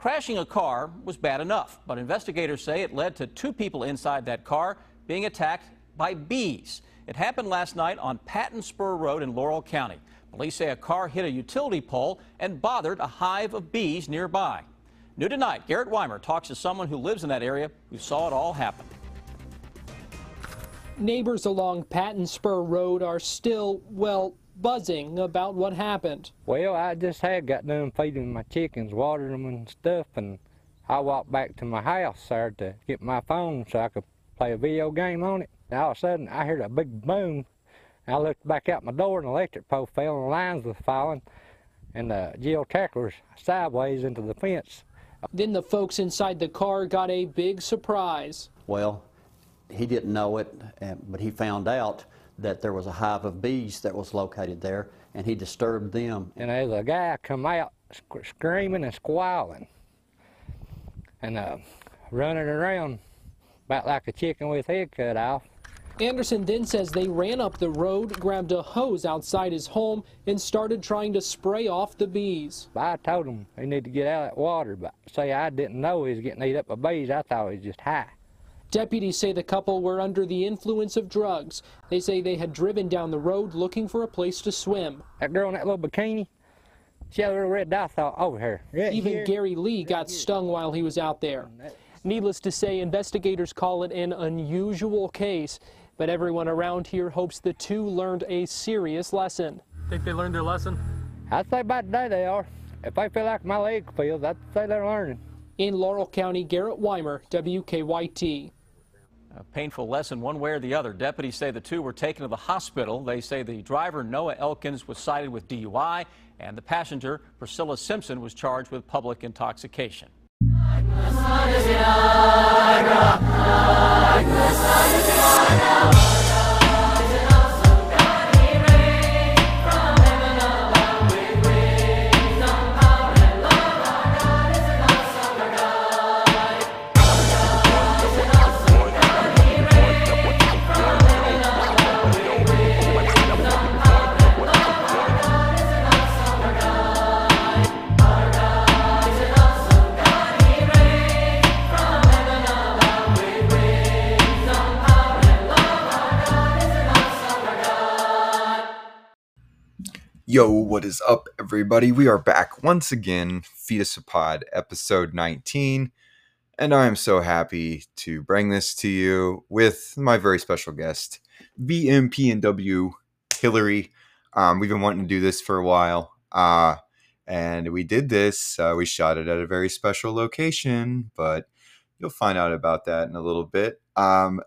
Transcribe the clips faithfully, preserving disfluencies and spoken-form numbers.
Crashing a car was bad enough, but investigators say it led to two people inside that car being attacked by bees. It happened last night on Patton Spur Road in Laurel County. Police say a car hit a utility pole and bothered a hive of bees nearby. New tonight, Garrett Weimer talks to someone who lives in that area who saw it all happen. Neighbors along Patton Spur Road are still, well, buzzing about what happened. Well, I just had got done feeding my chickens, watering them and stuff, and I walked back to my house there to get my phone so I could play a video game on it. And all of a sudden, I heard a big boom. I looked back out my door, and the electric pole fell, and the lines were falling, and the geotackler was sideways into the fence. Then the folks inside the car got a big surprise. Well, he didn't know it, but he found out that there was a hive of bees that was located there, and he disturbed them. And there's a guy come out sc screaming and squalling and uh, running around about like a chicken with his head cut off. Anderson then says they ran up the road, grabbed a hose outside his home, and started trying to spray off the bees. I told him he needed to get out of that water, but say I didn't know he was getting eaten up by bees. I thought he was just high. Deputies say the couple were under the influence of drugs. They say they had driven down the road looking for a place to swim. That girl in that little bikini, she had a little red dot thought over her. Right Even here. Gary Lee got right stung while he was out there. Needless to say, investigators call it an unusual case, but everyone around here hopes the two learned a serious lesson. Think they learned their lesson? I'd say by today they are. If they feel like my leg feels, I'd say they're learning. In Laurel County, Garrett Weimer, W K Y T. A painful lesson one way or the other. Deputies say the two were taken to the hospital. They say the driver, Noah Elkins, was cited with D U I, and the passenger, Priscilla Simpson, was charged with public intoxication. Yo, what is up, everybody? We are back once again, Fetus a Pod, episode nineteen, and I am so happy to bring this to you with my very special guest, V M P N W Hillary. Um, we've been wanting to do this for a while, uh, and we did this. Uh, we shot it at a very special location, but you'll find out about that in a little bit. Um,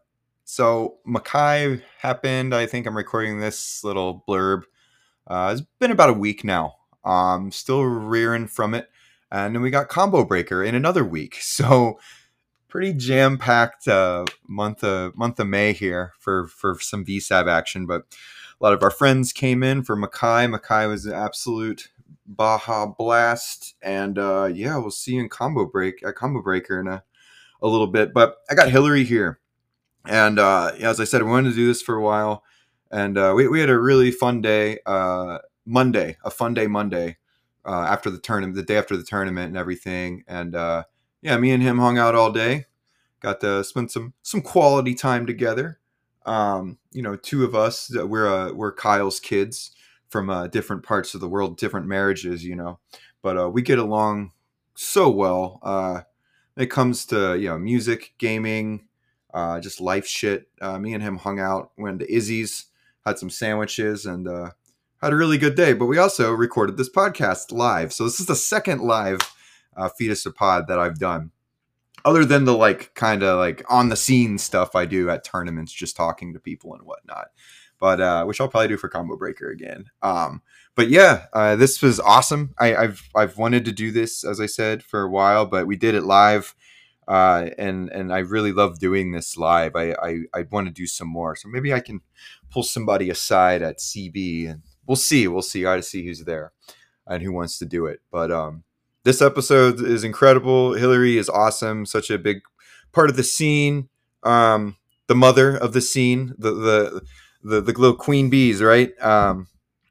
so, Mackay happened. I think I'm recording this little blurb. Uh, it's been about a week now. Um, still rearing from it. And then we got Combo Breaker in another week. So pretty jam-packed uh, month of month of May here for, for some V SAB action. But a lot of our friends came in for Mackay. Mackay was an absolute Baja blast. And uh, yeah, we'll see you in Combo Break at Combo Breaker in a, a little bit. But I got Hillary here. And uh, yeah, as I said, we wanted to do this for a while. And uh, we, we had a really fun day, uh, Monday, a fun day Monday uh, after the tournament, the day after the tournament and everything. And uh, yeah, me and him hung out all day, got to spend some some quality time together. Um, you know, two of us, we're uh, we're Kyle's kids from uh, different parts of the world, different marriages, you know, but uh, we get along so well. Uh, when it comes to, you know, music, gaming, uh, just life shit. Uh, me and him hung out, went to Izzy's. Had some sandwiches and uh, had a really good day. But we also recorded this podcast live. So this is the second live uh, Fetus a Pod that I've done. Other than the like kind of like on the scene stuff I do at tournaments, just talking to people and whatnot. But uh, which I'll probably do for Combo Breaker again. Um, but yeah, uh, this was awesome. I, I've I've wanted to do this, as I said, for a while, but we did it live. Uh, and, and I really love doing this live. I, I, I want to do some more. So maybe I can pull somebody aside at C B and we'll see. We'll see. I got to see who's there and who wants to do it. But um, this episode is incredible. Hillary is awesome. Such a big part of the scene. Um, the mother of the scene, the, the, the, the little queen bees, right? Um,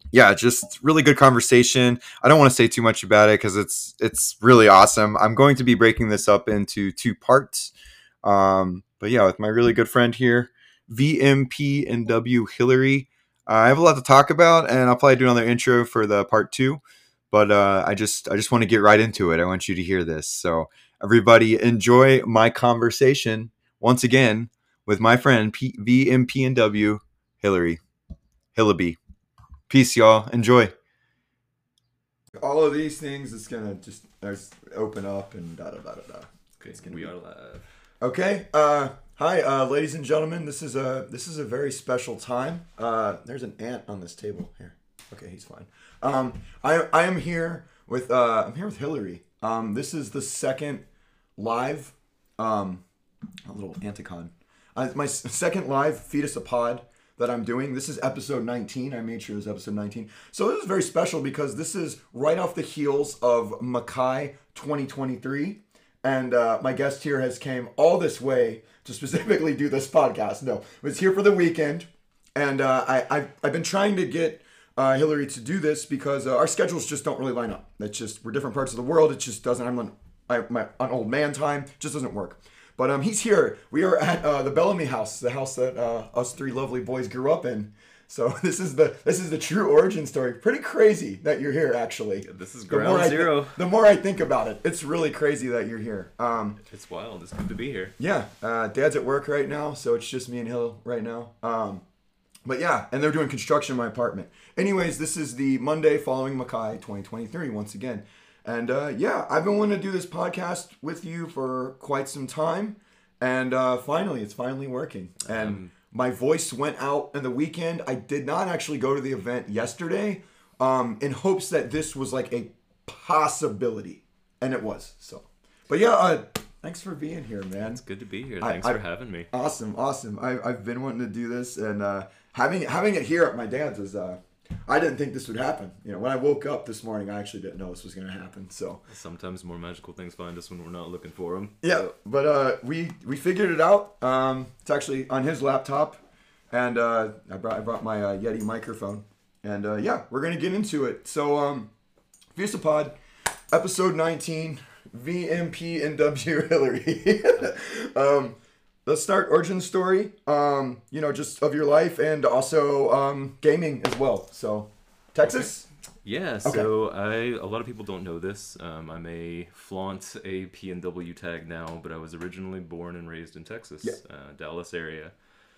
yeah, just really good conversation. I don't want to say too much about it because it's it's really awesome. I'm going to be breaking this up into two parts. Um, but yeah, with my really good friend here, V M P and W Hillary. Uh, I have a lot to talk about, and I'll probably do another intro for the part two. But uh, I just I just want to get right into it. I want you to hear this. So everybody, enjoy my conversation once again with my friend P- V M P and W Hillary Hillaby. Peace, y'all. Enjoy. All of these things is gonna just open up and da da da da da. Okay, it's gonna we be... are live. Okay. Uh, hi, uh, ladies and gentlemen. This is a this is a very special time. Uh, there's an ant on this table here. Okay, he's fine. Um, I I am here with uh, I'm here with Hillary. Um, this is the second live, um, a little anticon. Uh, my second live Fetus a Pod that I'm doing. This is episode nineteen. I made sure it was episode nineteen. So this is very special because this is right off the heels of Mackay twenty twenty-three. And uh, my guest here has came all this way to specifically do this podcast. No, was here for the weekend. And uh, I, I've, I've been trying to get uh, Hillary to do this because uh, our schedules just don't really line up. It's just, we're different parts of the world. It just doesn't, I'm on, I, my, on old man time. It just doesn't work. But um, he's here. We are at uh, the Bellamy house, the house that uh, us three lovely boys grew up in. So this is the this is the true origin story. Pretty crazy that you're here, actually. Yeah, this is ground zero. Th- the more I think about it, it's really crazy that you're here. Um, it's wild. It's good to be here. Yeah. Uh, Dad's at work right now, so it's just me and Hill right now. Um, but yeah, and they're doing construction in my apartment. Anyways, this is the Monday following Mackay twenty twenty-three once again. And uh, yeah, I've been wanting to do this podcast with you for quite some time. And uh, finally, it's finally working. And um, my voice went out in the weekend. I did not actually go to the event yesterday um, in hopes that this was like a possibility. And it was. So, but yeah, uh, thanks for being here, man. It's good to be here. Thanks I, for I, having me. Awesome, awesome. I, I've been wanting to do this. And uh, having, having it here at my dad's is... Uh, I didn't think this would happen. You know, when I woke up this morning, I actually didn't know this was going to happen. So sometimes more magical things find us when we're not looking for them. Yeah, but uh, we we figured it out. Um, it's actually on his laptop, and uh, I brought I brought my uh, Yeti microphone, and uh, yeah, we're gonna get into it. So, um, Fetus a Pod, episode nineteen, V M P and W Hillary. um, Let's start origin story, um, you know, just of your life and also um, gaming as well. So, Texas? Okay. Yeah, so okay. I a lot of people don't know this. Um, I may flaunt a P and W tag now, but I was originally born and raised in Texas, yeah. uh, Dallas area.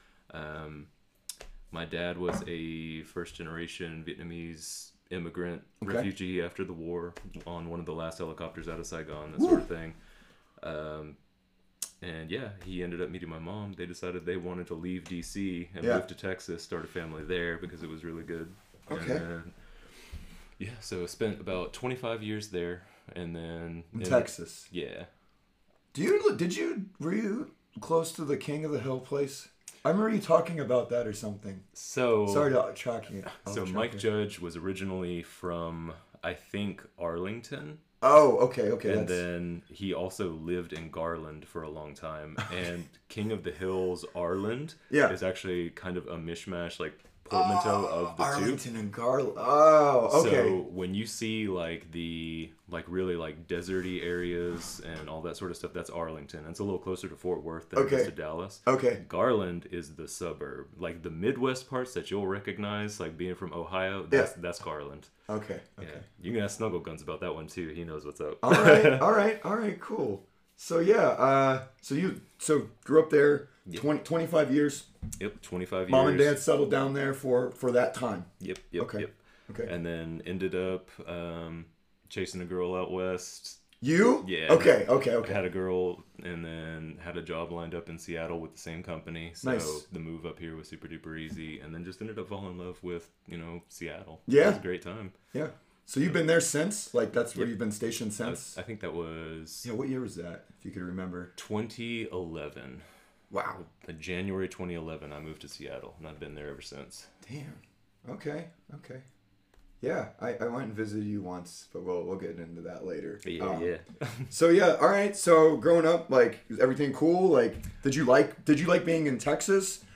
Um, my dad was a first-generation Vietnamese immigrant okay. refugee after the war on one of the last helicopters out of Saigon, that Woo. sort of thing. Um, And yeah, he ended up meeting my mom. They decided they wanted to leave D C and yeah. move to Texas, start a family there because it was really good. Okay. And then, yeah, so I spent about twenty-five years there, and then in Texas. Yeah. Do you did you were you close to the King of the Hill place? I remember you talking about that or something. So sorry to tracking it. So Mike Judge was originally from, I think, Arlington. Oh, okay, okay. And that's... then he also lived in Garland for a long time. And King of the Hills, Arland, yeah. is actually kind of a mishmash, like portmanteau oh, of the Arlington two. Arlington and Garland. Oh, okay. So when you see like the like really like deserty areas and all that sort of stuff, that's Arlington. It's a little closer to Fort Worth than okay. it is to Dallas. Okay. Garland is the suburb, like the Midwest parts that you'll recognize, like being from Ohio. That's yeah. that's Garland. Okay. Okay. Yeah. You can ask Snuggle Guns about that one too. He knows what's up. all right. All right. All right. Cool. So yeah. Uh. So you so grew up there. Yep. twenty, twenty-five years. Yep, twenty-five years. Mom and dad settled down there for, for that time. Yep, yep, okay. yep. Okay. And then ended up um, chasing a girl out west. You? Yeah. Okay, okay, okay. Had a girl and then had a job lined up in Seattle with the same company. So nice. The move up here was super duper easy. And then just ended up falling in love with, you know, Seattle. Yeah. It was a great time. Yeah. So you've been there since? Like that's where yep. you've been stationed since? I, I think that was... Yeah, what year was that, if you could remember? twenty eleven. Wow. January twenty eleven, I moved to Seattle, and I've been there ever since. Damn. Okay. Okay. Yeah, I, I went and visited you once, but we'll we'll get into that later. Yeah, um, yeah. So yeah, all right. So growing up, like, is everything cool? Like, did you like did you like being in Texas,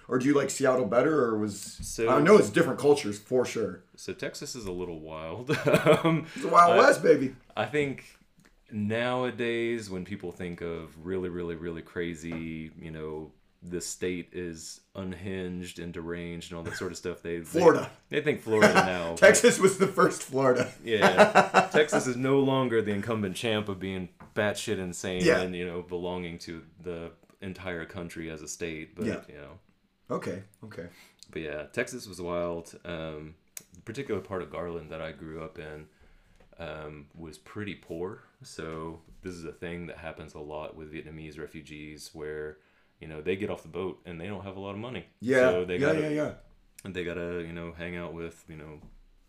or do you like Seattle better, or was? So- I know it's different cultures for sure. So Texas is a little wild. um, It's the Wild I- West, baby. I think nowadays when people think of really, really, really crazy, you know, the state is unhinged and deranged and all that sort of stuff. They Florida. They, they think Florida now. but- Texas was the first Florida. Yeah, Texas is no longer the incumbent champ of being batshit insane Yeah. and, you know, belonging to the entire country as a state. But Yeah. you know, Okay, okay. but yeah, Texas was wild. Um, the particular part of Garland that I grew up in um, was pretty poor. So this is a thing that happens a lot with Vietnamese refugees, where you know they get off the boat and they don't have a lot of money. Yeah, so they yeah, gotta, yeah, yeah. And they gotta you know hang out with you know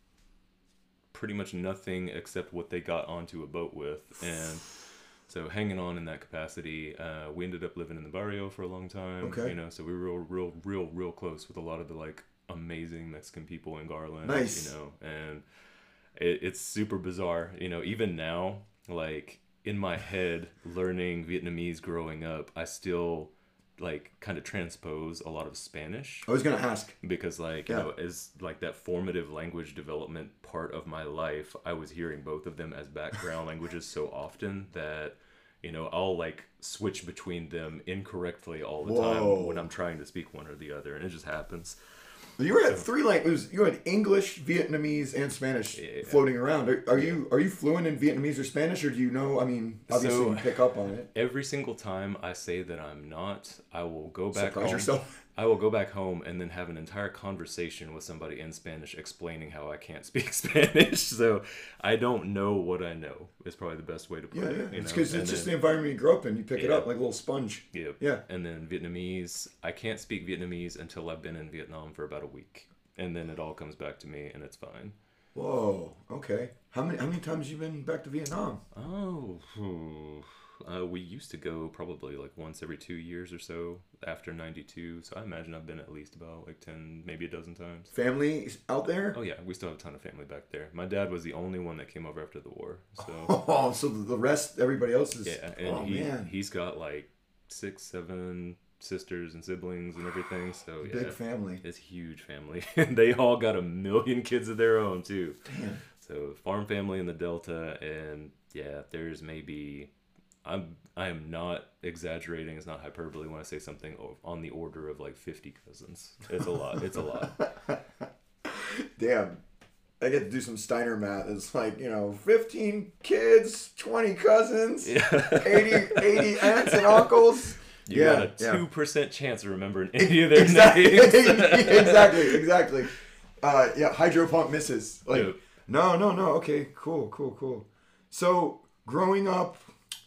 pretty much nothing except what they got onto a boat with, and so hanging on in that capacity, uh, we ended up living in the barrio for a long time. Okay. You know, so we were real, real, real, real close with a lot of the like amazing Mexican people in Garland. Nice. You know, and it, it's super bizarre. You know, even now, like in my head, learning Vietnamese growing up, I still like kind of transpose a lot of Spanish. I was gonna ask. Because like you Yeah. know as like that formative language development part of my life, I was hearing both of them as background languages so often that you know I'll like switch between them incorrectly all the Whoa. time when I'm trying to speak one or the other, and it just happens. You were at three languages. You had English, Vietnamese, and Spanish Yeah. floating around. Are, are you are you fluent in Vietnamese or Spanish, or do you know? I mean, obviously So- you pick up on it. Every single time I say that I'm not, I will go back Surprise home. yourself. I will go back home and then have an entire conversation with somebody in Spanish explaining how I can't speak Spanish. So I don't know what I know is probably the best way to put Yeah, it. yeah. you It's know? because And it's just then- the environment you grow up in. You pick it Yeah. up like a little sponge. Yep. Yeah. And then Vietnamese, I can't speak Vietnamese until I've been in Vietnam for about a week. And then it all comes back to me and it's fine. Whoa. Okay. How many how many times you been back to Vietnam? Oh, phew. uh, we used to go probably like once every two years or so after ninety-two. So I imagine I've been at least about like ten, maybe a dozen times. Family out there? Oh yeah, we still have a ton of family back there. My dad was the only one that came over after the war. So Oh, so the rest, everybody else is. yeah, and oh he man, he's got like six, seven sisters and siblings and everything. So yeah, big family. it's a huge family. And they all got a million kids of their own too. Damn. So farm family in the Delta, and yeah, there's maybe I'm I am not exaggerating. It's not hyperbole when I say something o- on the order of like fifty cousins. It's a lot. It's a lot. Damn. I get to do some Steiner math. It's like, you know, fifteen kids, twenty cousins, Yeah. eighty, eighty aunts and uncles. You Yeah, got a yeah. two percent chance of remembering any of their Exactly, names. exactly, exactly. Uh, yeah, hydropump misses. Like, Yep. no, no, no. Okay, cool, cool, cool. So, growing up,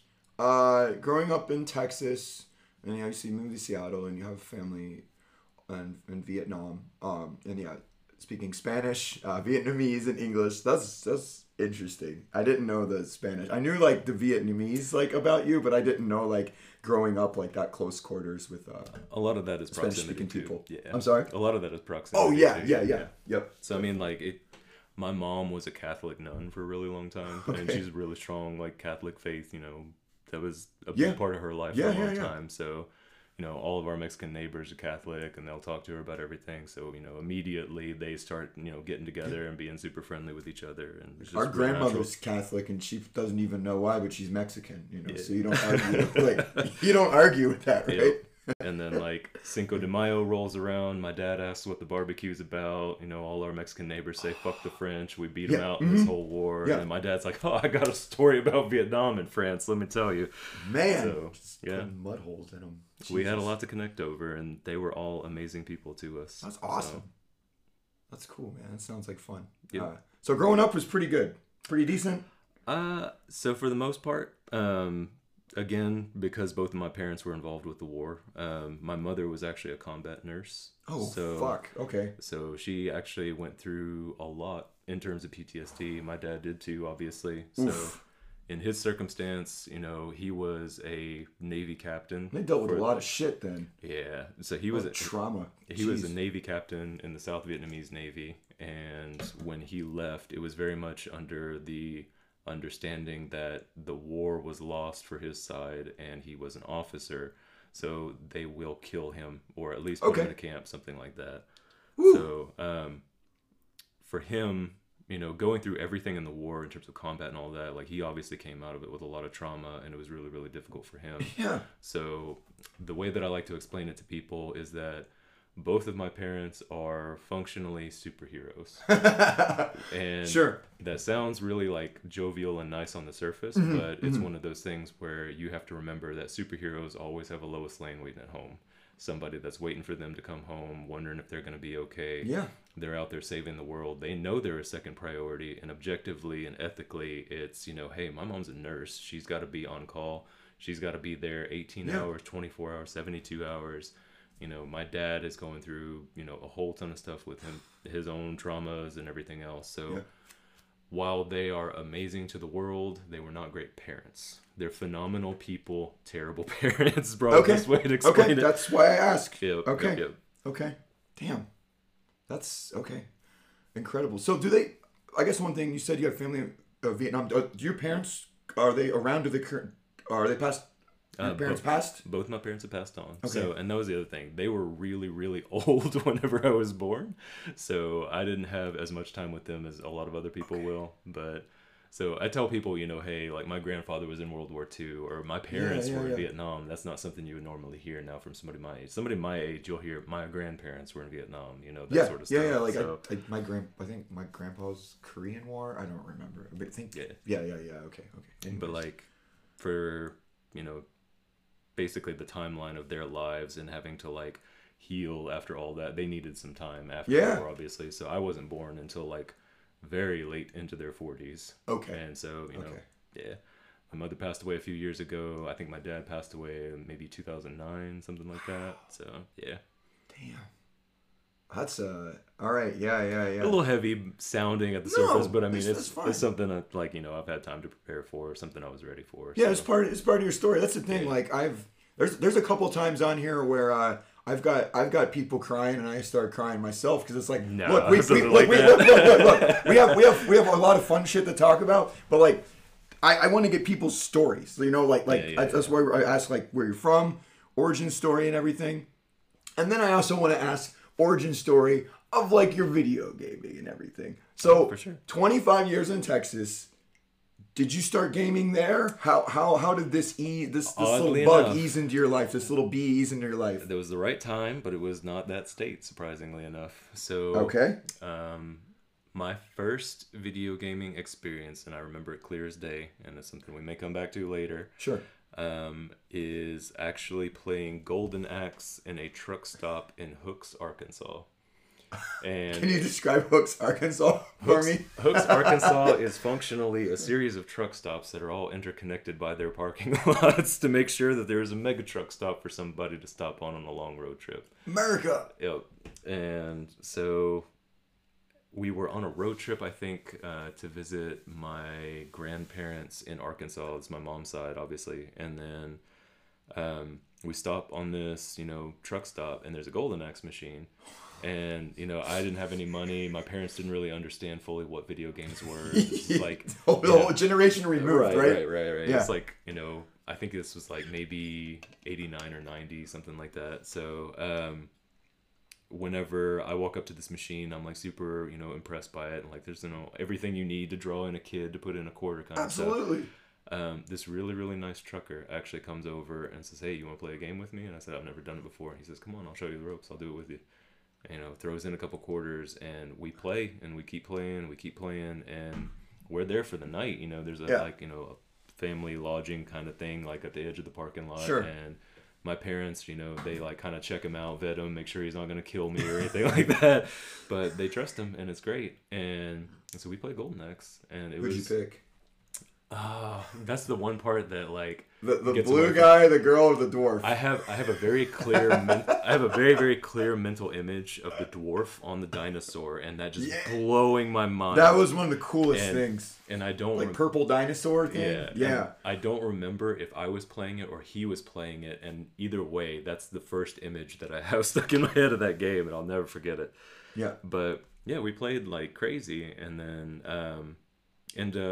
uh, growing up in Texas, and you obviously moved to Seattle, and you have a family in, in Vietnam. Um, and yeah, speaking Spanish, uh, Vietnamese, and English. That's that's interesting. I didn't know the Spanish. I knew like the Vietnamese like about you, but I didn't know like growing up like that close quarters with uh, A lot of that is proximity Spanish-speaking too. people. Yeah. I'm sorry? A lot of that is proximity. Oh yeah, too. yeah, yeah, yep. So I mean, like it. My mom was a Catholic nun for a really long time, and Okay. she's really strong, like Catholic faith. You know, that was a Yeah. big part of her life Yeah, for a long yeah, yeah. time. So, you know, all of our Mexican neighbors are Catholic, and they'll talk to her about everything. So, you know, immediately they start, you know, getting together and being super friendly with each other. And it's just Our real grandmother's Catholic, and she doesn't even know why, but she's Mexican. You know, Yeah. so you don't argue. like you don't argue with that, right? Yep. And then like Cinco de Mayo rolls around. My dad asks what the barbecue's about. You know, all our Mexican neighbors say "fuck the French." We beat them Yeah, out in this mhm. whole war. Yeah. And my dad's like, "Oh, I got a story about Vietnam and France. Let me tell you." Man, So, just yeah. putting mud holes in them. We had a lot to connect over, and they were all amazing people to us. That's So, awesome. That's cool, man. That sounds like fun. Yep. Uh, so growing up was pretty good, pretty decent. Uh, so for the most part, um, again, because both of my parents were involved with the war, um, my mother was actually a combat nurse. Oh so, fuck. Okay. So she actually went through a lot in terms of P T S D. My dad did too, obviously. So Oof. in his circumstance, you know, he was a Navy captain. They dealt with for- a lot of shit then. Yeah. So he was A a, trauma. he was a Jeez. Navy captain in the South Vietnamese Navy, and when he left, it was very much under the understanding that the war was lost for his side and he was an officer. so they will kill him or at least put Okay. him in a camp, something like that. Woo. So um, for him, you know, going through everything in the war in terms of combat and all that, like he obviously came out of it with a lot of trauma, and it was really, really difficult for him. Yeah. So the way that I like to explain it to people is that both of my parents are functionally superheroes. And Sure. that sounds really like jovial and nice on the surface, Mm-hmm. but it's one of those things where you have to remember that superheroes always have a Lois Lane waiting at home. Somebody that's waiting for them to come home, wondering if they're going to be okay. Yeah. They're out there saving the world. They know they're a second priority, and objectively and ethically, it's, you know, hey, my mom's a nurse. She's got to be on call. She's got to be there eighteen Yeah. hours, twenty-four hours, seventy-two hours. You know, my dad is going through, you know, a whole ton of stuff with him, his own traumas and everything else. So Yeah. while they are amazing to the world, they were not great parents. They're phenomenal people, terrible parents, bro. Okay. Best way to explain Okay. it. That's why I ask. Yep, Okay. yep, yep. Okay. Damn. That's okay. Incredible. So do they? I guess one thing you said you have family in uh, Vietnam. Uh, do your parents, are they around? Do they current? Are they past? Your Uh, parents both- passed? Both my parents have passed on. Okay. So, and that was the other thing. They were really, really old whenever I was born. So I didn't have as much time with them as a lot of other people will. But so I tell people, you know, hey, like my grandfather was in World War Two, or my parents yeah, were yeah. in Vietnam. That's not something you would normally hear now from somebody my age. Somebody my age, you'll hear my grandparents were in Vietnam, you know, that Yeah. sort of yeah. stuff. Yeah. Like so, I, I, my grand. I think my grandpa's Korean War. I don't remember. But I think. Yeah. Yeah. Yeah. Yeah. Okay. Okay. but Anyways. like for, you know, basically the timeline of their lives and having to like heal after all that, they needed some time after Yeah. the war, obviously. So I wasn't born until like very late into their forties. Okay. And so, you know, Okay. yeah. My mother passed away a few years ago. I think my dad passed away maybe two thousand nine, something like that. So, yeah. Damn. That's uh. All right. Yeah. Yeah. Yeah. A little heavy sounding at the No, surface, but I mean, it's- it's, it's fine. it's something that, like, you know, I've had time to prepare for, something I was ready for. Yeah, so. it's part. It's part of your story. That's the thing. Yeah. Like I've there's there's a couple times on here where uh, I've got I've got people crying and I start crying myself because it's like No, look we, it we, doesn't look, like we, that. look, look, look, look. we have we have we have a lot of fun shit to talk about, but like I, I want to get people's stories. You know, like like Yeah, yeah, I, that's why I ask like where you're from, origin story, and everything, and then I also want to ask origin story of like your video gaming and everything. So For sure. twenty-five years in Texas. Did you start gaming there? How how how did this ease this, this little Oddly bug enough. ease into your life? This little bee ease into your life? There was the right time, but it was not that state, surprisingly enough. So, Okay. um, my first video gaming experience, and I remember it clear as day, and it's something we may come back to later, Sure. um, is actually playing Golden Axe in a truck stop in Hooks, Arkansas. And Can you describe Hooks, Arkansas for Hooks, me? Hooks, Arkansas is functionally a series of truck stops that are all interconnected by their parking lots to make sure that there is a mega truck stop for somebody to stop on on a long road trip. America. Yep. And so we were on a road trip, I think, uh, to visit my grandparents in Arkansas. It's my mom's side, obviously. And then um, we stop on this, you know, truck stop, and there's a Golden Axe machine. And, you know, I didn't have any money. My parents didn't really understand fully what video games were. This is like whole, yeah. whole generation removed, right, right? right, right, right. Yeah. It's like, you know, I think this was like maybe eighty-nine or ninety, something like that. So, um, whenever I walk up to this machine, I'm like super, you know, impressed by it. And like, there's, you know, everything you need to draw in a kid to put in a quarter kind of stuff. Absolutely. Um, this really, really nice trucker actually comes over and says, hey, you want to play a game with me? And I said, I've never done it before. And he says, come on, I'll show you the ropes. I'll do it with you. You know, throws in a couple quarters, and we play, and we keep playing, we keep playing, and we're there for the night. You know, there's a Yeah. like, you know, a family lodging kind of thing, like at the edge of the parking lot. Sure. And my parents, you know, they like kind of check him out, vet him, make sure he's not gonna kill me or anything like that. But they trust him, and it's great. And so we played Golden Axe, and it Who'd was. you pick? Oh, that's the one part that like The, the gets blue away from- guy, the girl, or the dwarf? I have I have a very clear men- I have a very very clear mental image of the dwarf on the dinosaur, and that just Yeah. blowing my mind. that was one of the coolest and, things. and I don't Like rem- purple dinosaur thing? yeah Yeah. and I don't remember if I was playing it or he was playing it, and either way, that's the first image that I have stuck in my head of that game, and I'll never forget it. Yeah. But yeah, we played like crazy, and then um, end up,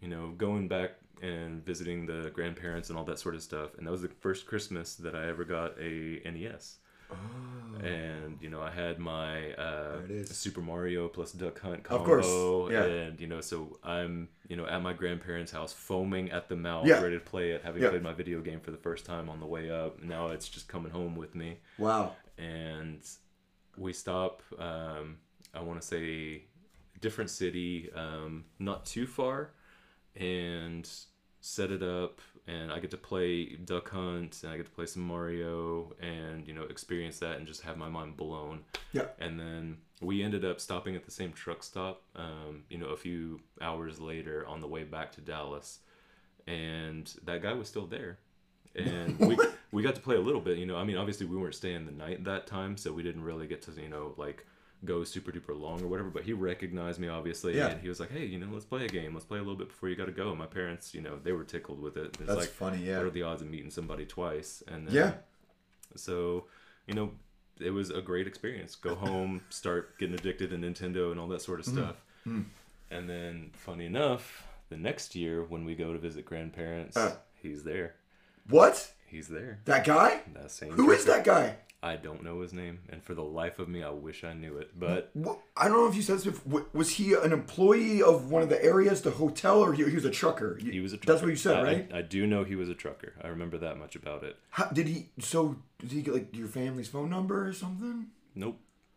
you know, going back and visiting the grandparents and all that sort of stuff. And that was the first Christmas that I ever got a N E S. Oh. And you know, I had my uh, Super Mario plus Duck Hunt combo, of course. Yeah. And you know, so I'm you know at my grandparents' house, foaming at the mouth, yeah. ready to play it, having yeah. played my video game for the first time on the way up. Now it's just coming home with me. Wow. And we stop. Um, I want to say different city, um, not too far, and set it up. And I get to play Duck Hunt, and I get to play some Mario, and you know, experience that, and just have my mind blown. Yeah. And then we ended up stopping at the same truck stop, um, you know, a few hours later on the way back to Dallas, and that guy was still there, and we we got to play a little bit. You know, I mean, obviously we weren't staying the night that time, so we didn't really get to you know like go super duper long or whatever, but he recognized me obviously, yeah. and he was like, hey, you know, let's play a game, let's play a little bit before you got to go. And my parents, you know, they were tickled with it. It's That's like, funny. Yeah. what are the odds of meeting somebody twice? And then, yeah, so you know, it was a great experience. Go home, start getting addicted to Nintendo and all that sort of stuff. Mm. Mm. And then funny enough, the next year when we go to visit grandparents, uh, he's there. What? He's there. That guy? That same Who is that guy? I don't know his name, and for the life of me, I wish I knew it. But what, I don't know if you said this before. Was he an employee of one of the areas, the hotel, or he, he was a trucker? He was a trucker. That's what you said, I, right? I, I do know he was a trucker. I remember that much about it. How, did he? So did he get like your family's phone number or something? Nope.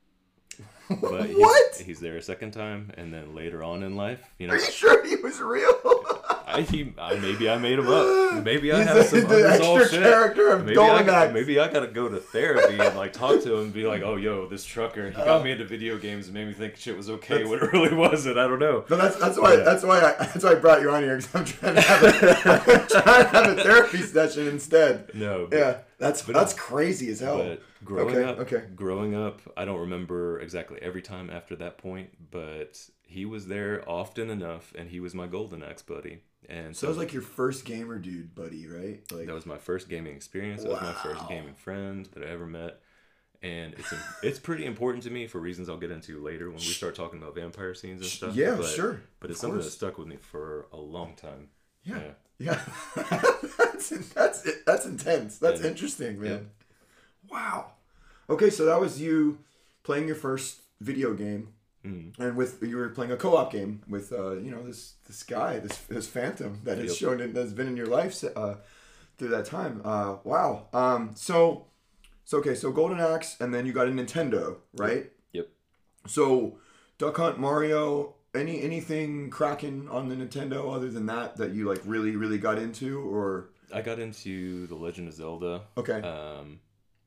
But what? He's, he's there a second time, and then later on in life, you know. Are you sure he was real? I, he, I maybe I made him up. Maybe I He's have a, some the unresolved extra shit. character of Maybe I, Dolanax. maybe I gotta go to therapy and like talk to him and be like, oh yo, this trucker, he got Uh, me into video games and made me think shit was okay when it really wasn't. I don't know. No, that's that's why Yeah. that's why I that's why I brought you on here, because I'm trying to have a I'm trying to have a therapy session instead. No. But, Yeah, that's but that's no. crazy as hell. But growing okay, up, okay. growing up, I don't remember exactly every time after that point, but he was there often enough, and he was my Golden Axe buddy. And So so it was like your first gamer dude, buddy, right? Like that was my first gaming experience. That was my first Wow. gaming friend that I ever met, and it's it's pretty important to me for reasons I'll get into later when we start talking about vampire scenes and stuff. Yeah, but, sure. But it's Of something that course. stuck with me for a long time. Yeah. Yeah. Yeah. that's that's that's intense. That's Yeah. interesting, man. Yeah. Wow. Okay, so that was you playing your first video game. Mm. And with you were playing a co-op game with uh, you know this this guy this this phantom that has Yep. shown in, that's been in your life uh, through that time. Uh, wow. Um, so so okay. So Golden Axe, and then you got a Nintendo, right? Yep. So Duck Hunt, Mario, any anything cracking on the Nintendo other than that that you like really really got into, or I got into The Legend of Zelda. okay, Um,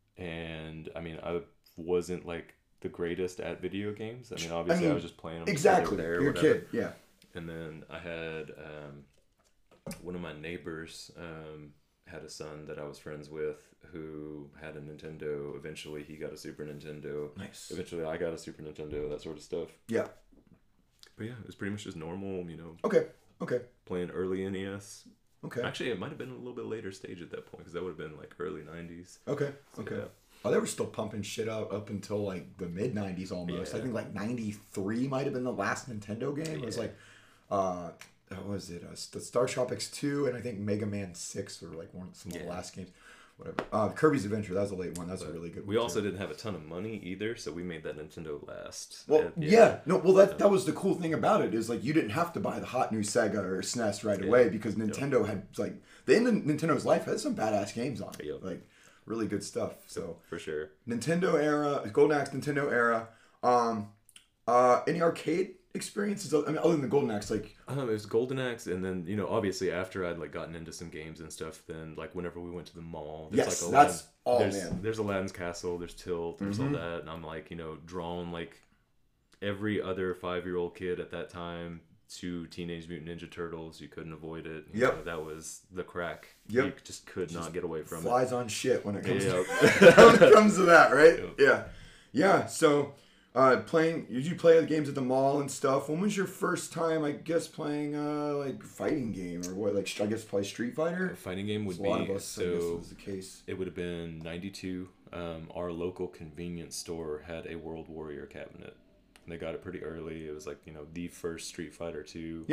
and I mean, I wasn't like the greatest at video games. I mean, obviously, I, mean, was just playing them because exactly. they were there. You're a whatever. kid, yeah. And then I had um, one of my neighbors um, had a son that I was friends with who had a Nintendo. Eventually, he got a Super Nintendo. Nice. Eventually, I got a Super Nintendo. That sort of stuff. Yeah. But yeah, it was pretty much just normal. You know, Okay. Okay. playing early N E S. Okay. Actually, it might have been a little bit later stage at that point because that would have been like early nineties. Okay. Okay. Yeah. Oh, they were still pumping shit out up until like the mid nineties almost. I Yeah. think like ninety-three might have been the last Nintendo game. It was Yeah. like, uh, what was it? Uh, the Star Tropics two and I think Mega Man six were like one some of the Yeah. last games. Whatever. Uh, Kirby's Adventure, that was a late one. That's a But really good one. We also too. didn't have a ton of money either, so we made that Nintendo last. Well, And, yeah. no, well that that was the cool thing about it is like you didn't have to buy the hot new Sega or S N E S right Yeah. away because Nintendo had like the end of Nintendo's life had some badass games on it, Yep. like really good stuff. So for sure. Nintendo era, Golden Axe, Nintendo era. Um, uh, any arcade experiences? I mean, other than the Golden Axe, like Um, it was Golden Axe, and then you know, obviously after I'd like gotten into some games and stuff, then like whenever we went to the mall, there's Yes, like that's- oh, there's, man. there's Aladdin's Castle, there's Tilt, there's Mhm. all that, and I'm like, you know, drawn like every other five year old kid at that time to Teenage Mutant Ninja Turtles. You couldn't avoid it. You Yep. know, that was the crack. Yep. You just could not get away from it. flies on shit when it comes Yep. to when it comes to that, right? Yep. Yeah, yeah. So, uh, playing. Did you play the games at the mall and stuff? When was your first time? I guess playing uh like fighting game or what? Like I guess play Street Fighter. A fighting game would A lot be of us, I guess, so. was the case. It would have been ninety-two. Um, our local convenience store had a World Warrior cabinet. And they got it pretty early. It was like, you know, the first Street Fighter two. Yeah.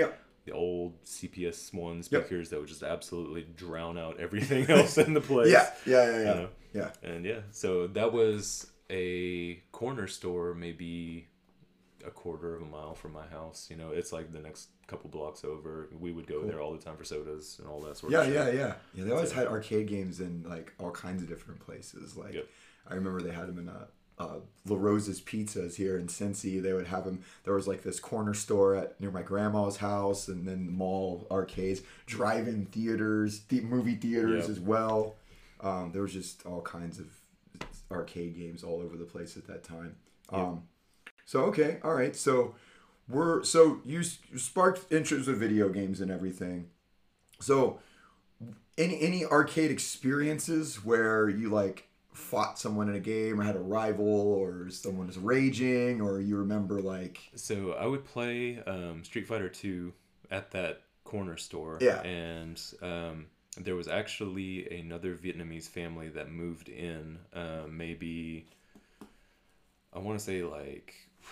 the old C P S one Yep. speakers that would just absolutely drown out everything else in the place. Yeah, yeah, yeah, yeah. You know? Yeah. And yeah, so that was a corner store, maybe a quarter of a mile from my house. You know, it's like the next couple blocks over. We would go there all the time for sodas and all that sort Yeah, of shit. yeah, yeah. Yeah, they always had arcade games in like all kinds of different places. Like Yep. I remember they had them in uh, uh, La Rosa's Pizzas here in Cincy. They would have them. There was like this corner store at near my grandma's house, and then mall arcades, drive-in theaters, the movie theaters Yep. as well. Um, there was just all kinds of arcade games all over the place at that time. Um, so okay, all right. So we're so you, you sparked interest with video games and everything. So any any arcade experiences where you like fought someone in a game or had a rival or someone was raging or you remember like So I would play um, Street Fighter two at that corner store. Yeah. And um, there was actually another Vietnamese family that moved in, uh, maybe, I want to say like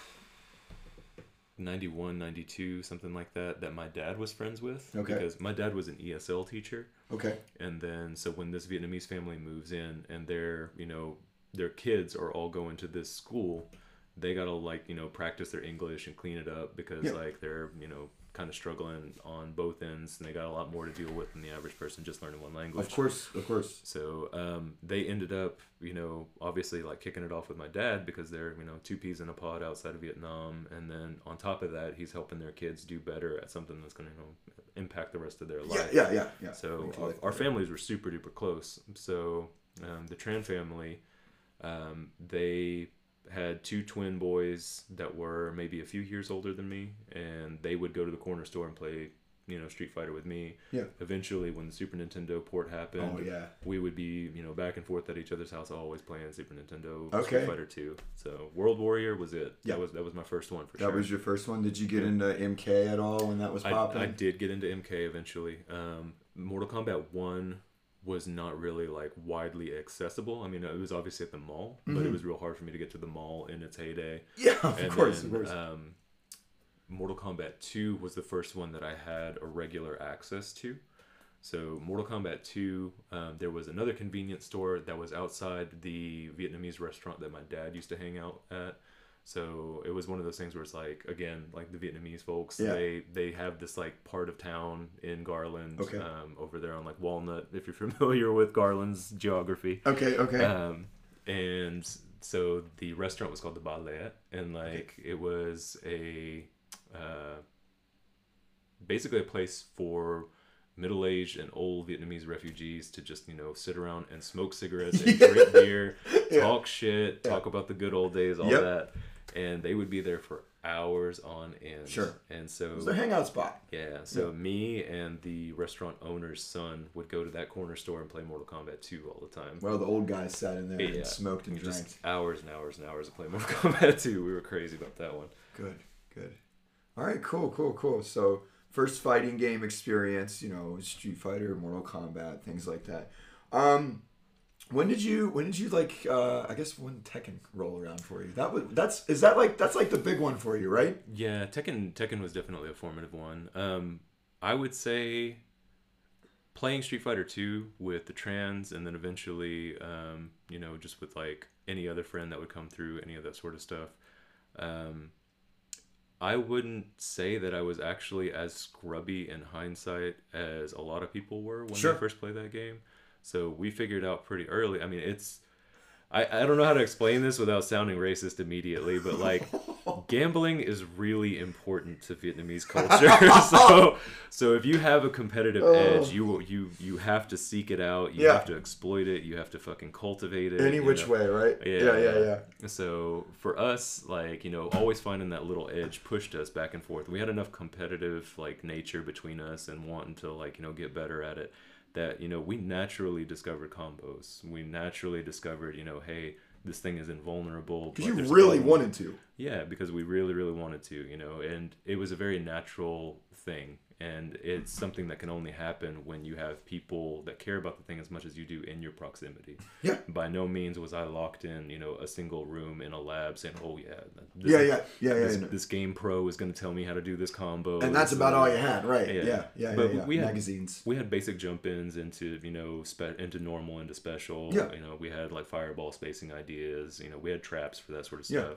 ninety-one, ninety-two, something like that, that my dad was friends with. Okay. Because my dad was an E S L teacher. okay And then, so when this Vietnamese family moves in and their, you know, their kids are all going to this school, they gotta like, you know, practice their English and clean it up because Yeah. like they're, you know, kind of struggling on both ends and they got a lot more to deal with than the average person just learning one language. of course of course So um, they ended up, you know, obviously like kicking it off with my dad because they're, you know, two peas in a pod outside of Vietnam. And then on top of that, he's helping their kids do better at something that's going to, you know, impact the rest of their yeah life. yeah yeah yeah So Make our, life our better. families were super duper close. So um, the Tran family, um, they had two twin boys that were maybe a few years older than me, and they would go to the corner store and play, you know, Street Fighter with me. Yeah. Eventually, when the Super Nintendo port happened, Oh, yeah. we would be, you know, back and forth at each other's house, always playing Super Nintendo, Okay. Street Fighter two. So World Warrior was it. Yeah. That was that was my first one for That sure. was your first one. Did you get into M K at all when that was popping? I, I did get into M K eventually. Um, Mortal Kombat one was not really like widely accessible. I mean, it was obviously at the mall, but it was real hard for me to get to the mall in its heyday. Yeah, of And course, then, of course. Um, Mortal Kombat two was the first one that I had a regular access to. So Mortal Kombat two, um, there was another convenience store that was outside the Vietnamese restaurant that my dad used to hang out at. So it was one of those things where it's like, again, like the Vietnamese folks, Yeah. they they have this like part of town in Garland, Okay. um, over there on like Walnut, if you're familiar with Garland's geography. Okay, okay. Um, and so the restaurant was called the Ballet, and like it was a uh, basically a place for middle-aged and old Vietnamese refugees to just, you know, sit around and smoke cigarettes and drink beer, talk shit, talk about the good old days, all Yep. that. And they would be there for hours on end. Sure. And so It was their hangout spot. yeah, so me and the restaurant owner's son would go to that corner store and play Mortal Kombat two all the time. Well, the old guys sat in there Yeah. and smoked and drank. Just hours and hours and hours of playing Mortal Kombat two. We were crazy about that one. Good, good. All right, cool, cool, cool. So first fighting game experience, you know, Street Fighter, Mortal Kombat, things like that. Um, when did you when did you like uh, I guess when Tekken roll around for you? That was that's is that like that's like the big one for you, right? Yeah, Tekken Tekken was definitely a formative one. Um, I would say playing Street Fighter two with the Trans, and then eventually, um, you know, just with like any other friend that would come through, any of that sort of stuff. Um, I wouldn't say that I was actually as scrubby in hindsight as a lot of people were when Sure. they first played that game. So we figured out pretty early. I mean, it's I, I don't know how to explain this without sounding racist immediately, but like gambling is really important to Vietnamese culture. so so if you have a competitive edge, you will- you you have to seek it out. You Yeah. have to exploit it. You have to fucking cultivate it. Any you which know? way, right? Yeah, yeah, yeah, yeah. So for us, like, you know, always finding that little edge pushed us back and forth. We had enough competitive like nature between us and wanting to like, you know, get better at it that, you know, we naturally discovered combos. We naturally discovered, you know, hey, this thing is invulnerable. Because but you there's a really problem. wanted to. Yeah, because we really, really wanted to, you know, and it was a very natural thing. And it's something that can only happen when you have people that care about the thing as much as you do in your proximity. Yeah. By no means was I locked in, you know, a single room in a lab saying, oh, yeah. This, Yeah, yeah, yeah, yeah. This, yeah. this Game Pro is going to tell me how to do this combo. And that's so, about all you had, right? Yeah, Yeah, yeah, but yeah. yeah. We had, Magazines. We had basic jump-ins into, you know, spe- into normal, into special. Yeah. You know, we had like fireball spacing ideas. You know, we had traps for that sort of Yeah. stuff.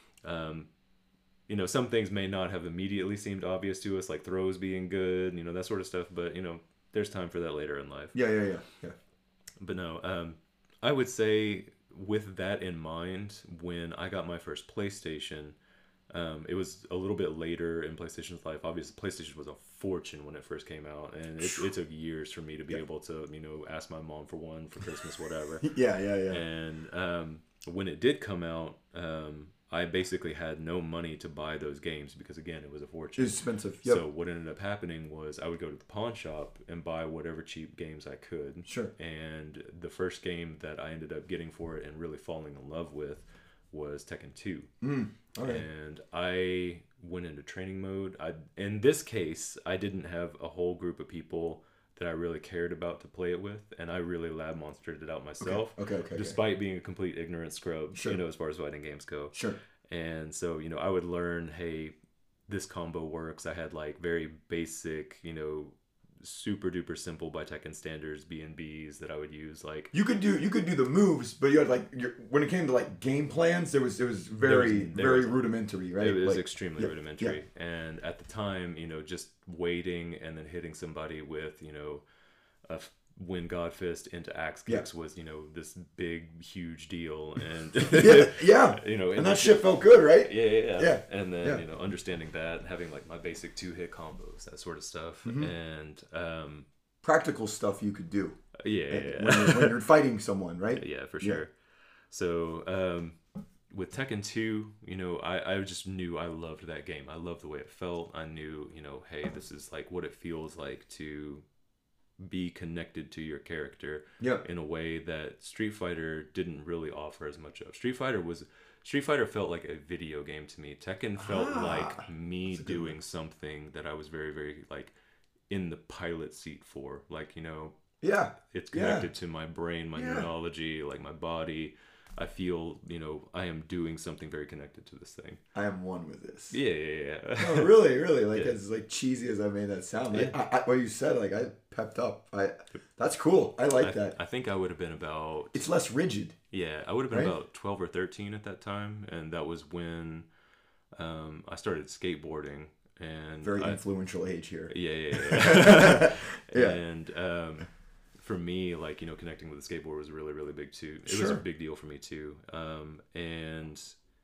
Um, you know, some things may not have immediately seemed obvious to us, like throws being good, you know, that sort of stuff. But, you know, there's time for that later in life. Yeah, yeah, yeah, yeah. But no, um, I would say with that in mind, when I got my first PlayStation, um, it was a little bit later in PlayStation's life. Obviously, PlayStation was a fortune when it first came out, and it, it took years for me to be Yeah. able to, you know, ask my mom for one for Christmas, whatever. Yeah, yeah, yeah. And um, when it did come out, um, I basically had no money to buy those games because, again, it was a fortune. It's expensive. Yep. So what ended up happening was I would go to the pawn shop and buy whatever cheap games I could. Sure. And the first game that I ended up getting for it and really falling in love with was Tekken two. Mm, okay. And I went into training mode. I, in this case, I didn't have a whole group of people that I really cared about to play it with, and I really lab monstered it out myself. Okay, okay, okay. Despite being a complete ignorant scrub, Sure. you know, as far as fighting games go. Sure. And so, you know, I would learn, hey, this combo works. I had like very basic, you know, super duper simple by Tekken standards B and Bs that I would use. Like You could do you could do the moves, but you had like your, when it came to like game plans, there was it was very was- there very was- rudimentary, right? it was Like, extremely yeah, rudimentary. And at the time, you know, just waiting and then hitting somebody with, you know, a f- when God Fist into axe Yeah. kicks was, you know, this big, huge deal. And, Yeah, yeah. you know, And that shit felt good, right? Yeah, yeah, yeah. Yeah, And then, yeah. you know, understanding that, having like my basic two hit combos, that sort of stuff. Mm-hmm. And, um, Practical stuff you could do yeah, yeah, yeah. when, you're, when you're fighting someone, right? Yeah, for Yeah. sure. So, um, with Tekken two, you know, I, I just knew I loved that game. I loved the way it felt. I knew, you know, hey, this is like what it feels like to be connected to your character Yeah. in a way that Street Fighter didn't really offer as much of. Street Fighter was Street Fighter felt like a video game to me. Tekken felt Ah, like me that's a good doing something that I was very, very like in the pilot seat for. Like, you know, Yeah. it's Yeah. connected to my brain, my Yeah. neurology, like my body. I feel, you know, I am doing something very connected to this thing. I am one with this. Yeah, yeah, yeah. Oh, really, really. Like Yeah. as like cheesy as I made that sound, like, Yeah. I, I, what you said, like I pepped up. I that's cool. I like I, that. I think I would have been about, It's less rigid. yeah, I would have been Right? about twelve or thirteen at that time. And that was when um, I started skateboarding. And Very I, influential age here. Yeah, yeah, yeah. Yeah. And um, for me, like, you know, connecting with the skateboard was really, really big too. It was Sure. a big deal for me too. Um, and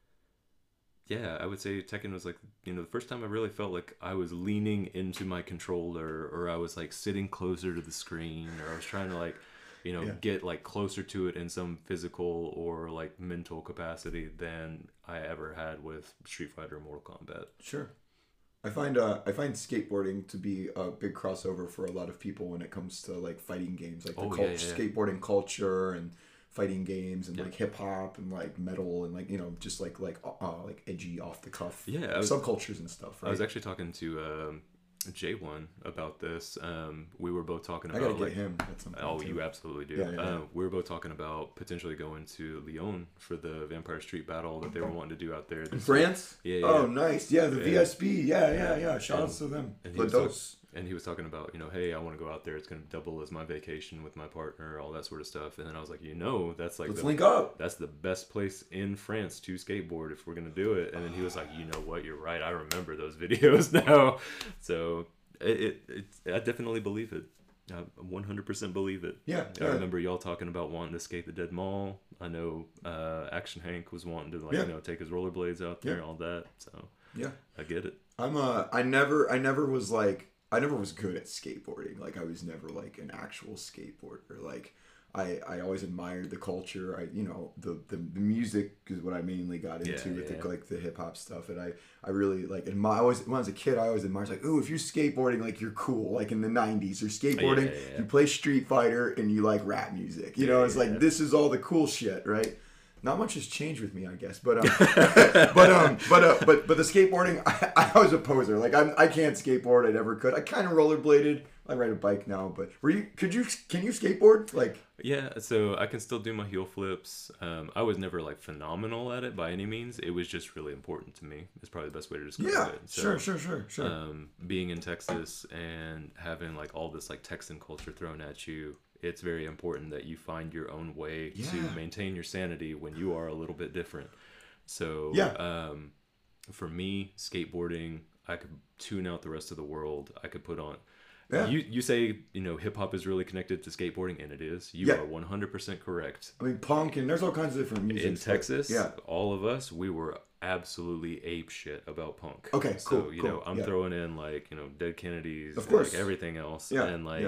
yeah, I would say Tekken was like, you know, the first time I really felt like I was leaning into my controller, or I was like sitting closer to the screen, or I was trying to like, you know, Yeah. get like closer to it in some physical or like mental capacity than I ever had with Street Fighter or Mortal Kombat. Sure. I find uh, I find skateboarding to be a big crossover for a lot of people when it comes to like fighting games, like the Oh, cult- yeah, yeah, yeah. skateboarding culture and fighting games and Yeah. like hip hop and like metal and like you know just like like uh, like edgy off the cuff Yeah, I was- subcultures and stuff. Right. I was actually talking to um, J one about this. Um, we were both talking I about gotta get like, him at some point. oh, too. you absolutely do. Yeah, yeah, yeah. Uh, we were both talking about potentially going to Lyon for the Vampire Street Battle that they were wanting to do out there. In this France? Yeah, yeah, Oh, yeah. nice. Yeah, the Yeah. V S B. Yeah, yeah, Yeah. yeah. Shout And- outs to them. and he was talk- Lados. And he was talking about, you know, hey, I want to go out there. It's going to double as my vacation with my partner, all that sort of stuff. And then I was like, you know, that's like Let's the, link up. that's the best place in France to skateboard if we're going to do it. And then he was like, you know what, you're right. I remember those videos now. So it, it, it I definitely believe it. I one hundred percent believe it. Yeah, I yeah. remember y'all talking about wanting to skate the Dead Mall. I know uh, Action Hank was wanting to, like, Yeah. you know, take his rollerblades out there, Yeah. all that. So Yeah. I get it. I'm uh I never I never was like I never was good at skateboarding. Like I was never like an actual skateboarder. Like I I always admired the culture. I you know the the, the music is what I mainly got into Yeah, with yeah. the like the hip hop stuff. And I I really like and my I always when I was a kid I always admired like, ooh, if you're skateboarding, like you're cool. Like in the nineties or skateboarding, Yeah, yeah, yeah. you play Street Fighter and you like rap music. You know, Yeah, it's yeah, like yeah. this is all the cool shit, right? not much has changed with me, I guess. But um, but um, but uh, but but the skateboarding, I, I was a poser. Like I'm, I can't skateboard. I never could. I kind of rollerbladed. I ride a bike now. But were you? Could you? Can you skateboard? Like Yeah, so I can still do my heel flips. Um, I was never like phenomenal at it by any means. It was just really important to me. It's probably the best way to describe yeah, it. So, sure, sure, sure, sure. Um, being in Texas and having like all this like Texan culture thrown at you, it's very important that you find your own way Yeah. to maintain your sanity when you are a little bit different. So Yeah. um, for me, skateboarding, I could tune out the rest of the world. I could put on. Yeah. You you say, you know, hip hop is really connected to skateboarding, and it is. You Yeah. are one hundred percent correct. I mean, punk and there's all kinds of different music. In Texas, Yeah. all of us, we were absolutely ape shit about punk. Okay, so cool, you cool, know, I'm yeah. throwing in like, you know, Dead Kennedys, Of course. like everything else, Yeah, and like yeah.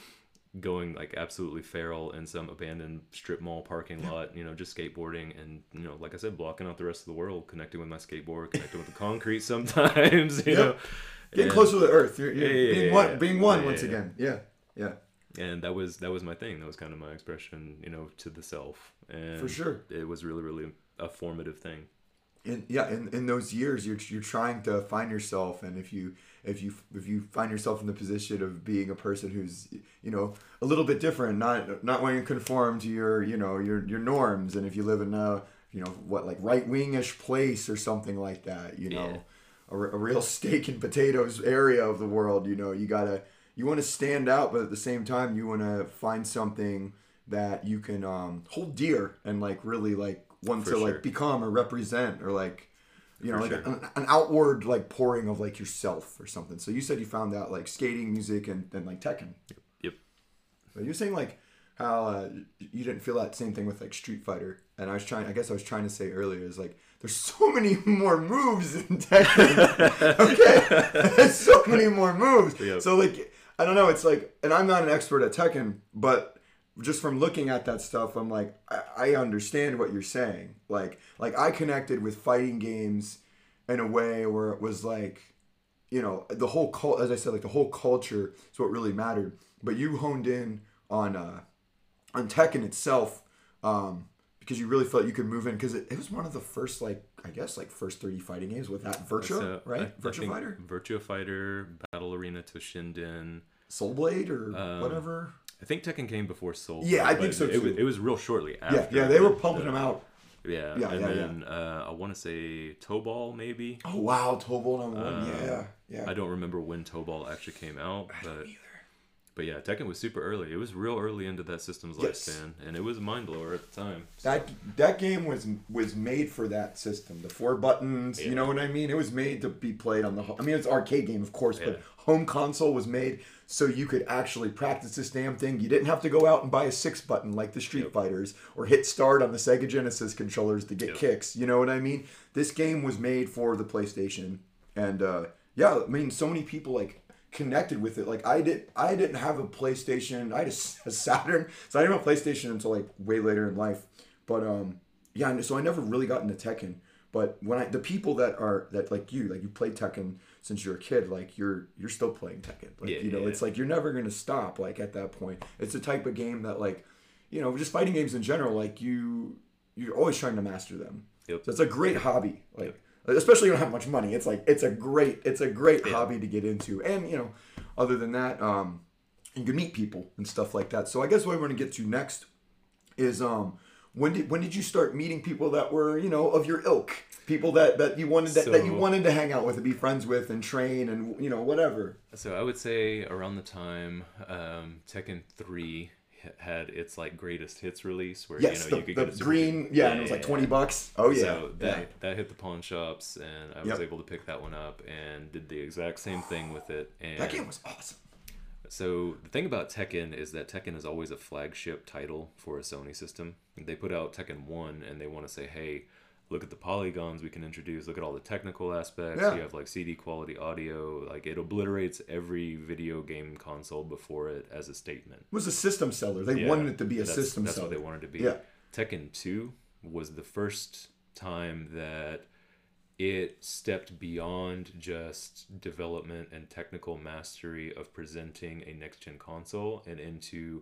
going like absolutely feral in some abandoned strip mall parking lot, you know, just skateboarding and, you know, like I said, blocking out the rest of the world, connecting with my skateboard, connecting with the concrete sometimes, you Yep. know. Getting And- closer to the earth. You're, you're Yeah, yeah, being yeah, one, yeah. being one Yeah, once yeah, yeah. again. Yeah, yeah, And that was that was my thing. That was kind of my expression, you know, to the self. And For sure. it was really, really a formative thing. in yeah in, in those years you're you're trying to find yourself, and if you if you if you find yourself in the position of being a person who's, you know, a little bit different, not not wanting to conform to your, you know, your your norms, and if you live in a, you know, what, like right wingish place or something like that, you know, Yeah. a, a real steak and potatoes area of the world, you know, you gotta you want to stand out, but at the same time you want to find something that you can um, hold dear and like really like want For to sure. like become or represent, or like, you know, For like sure. an, an outward like pouring of like yourself or something. So you said you found out like skating, music, and, and like Tekken. Yep. But you were saying like how uh, you didn't feel that same thing with like Street Fighter, and I was trying. I guess I was trying to say earlier is like there's so many more moves in Tekken. Okay, there's so many more moves. Yep. So like I don't know. It's like, and I'm not an expert at Tekken, but just from looking at that stuff, I'm like, I, I understand what you're saying. Like, like I connected with fighting games in a way where it was like, you know, the whole cult, as I said, like the whole culture is what really mattered. But you honed in on uh, on Tekken itself, um, because you really felt you could move in, because it, it was one of the first, like, I guess, like first thirty fighting games with that Virtua, So, right? I- I Virtua think Fighter, Virtua Fighter, Battle Arena Toshinden. Soul Blade, or Um, whatever. I think Tekken came before Soul. Yeah, I but think so, It was, too. it was real shortly Yeah, after. yeah, they were the- pumping the- them out. Yeah, Yeah, and yeah, yeah. then Uh, I want to say Tobal maybe. Oh wow, Tobal number one. Um, yeah, yeah. I don't remember when Tobal actually came out, but but yeah, Tekken was super early. It was real early into that system's Yes. lifespan, and it was a mind blower at the time. So, That that game was was made for that system. The four buttons, you Yeah. know what I mean? It was made to be played on the. ho- I mean, it's an arcade game, of course, Yeah. but home console was made so you could actually practice this damn thing. You didn't have to go out and buy a six button like the Street Yep. Fighters, or hit start on the Sega Genesis controllers to get Yep. kicks. You know what I mean? This game was made for the PlayStation, and uh, yeah, I mean, so many people like connected with it. Like I did, I didn't have a PlayStation. I had a, s- a Saturn, so I didn't have a PlayStation until like way later in life. But um, yeah, and so I never really got into Tekken. But when I, the people that are that like you, like you played Tekken since you're a kid, like you're you're still playing Tekken. Like Yeah, you know, yeah, it's like you're never gonna stop. Like at that point, it's the type of game that like, you know, just fighting games in general. Like you, you're always trying to master them. Yep. So it's a great hobby. Like. Especially you don't have much money. It's like it's a great it's a great hobby to get into, and you know, other than that, um, you can meet people and stuff like that. So I guess what we're gonna get to next is um, when did when did you start meeting people that were, you know, of your ilk, people that, that you wanted that, that you So- wanted to hang out with and be friends with and train and, you know, whatever. So I would say around the time um, Tekken three h- had its like greatest hits release, where Yes, you know the, you could the get a Super green, Ch- yeah, and it was like twenty yeah. bucks. Oh yeah, So that yeah. that hit the pawn shops, and I was Yep. able to pick that one up and did the exact same thing with it. And That game was awesome. So the thing about Tekken is that Tekken is always a flagship title for a Sony system. They put out Tekken one and they want to say, hey, look at the polygons we can introduce, look at all the technical aspects. Yeah. You have like C D quality audio, like it obliterates every video game console before it as a statement. It was a system seller. They Yeah, wanted it to be a that's, system That's seller. what they wanted to be. Yeah. Tekken two was the first time that it stepped beyond just development and technical mastery of presenting a next gen console and into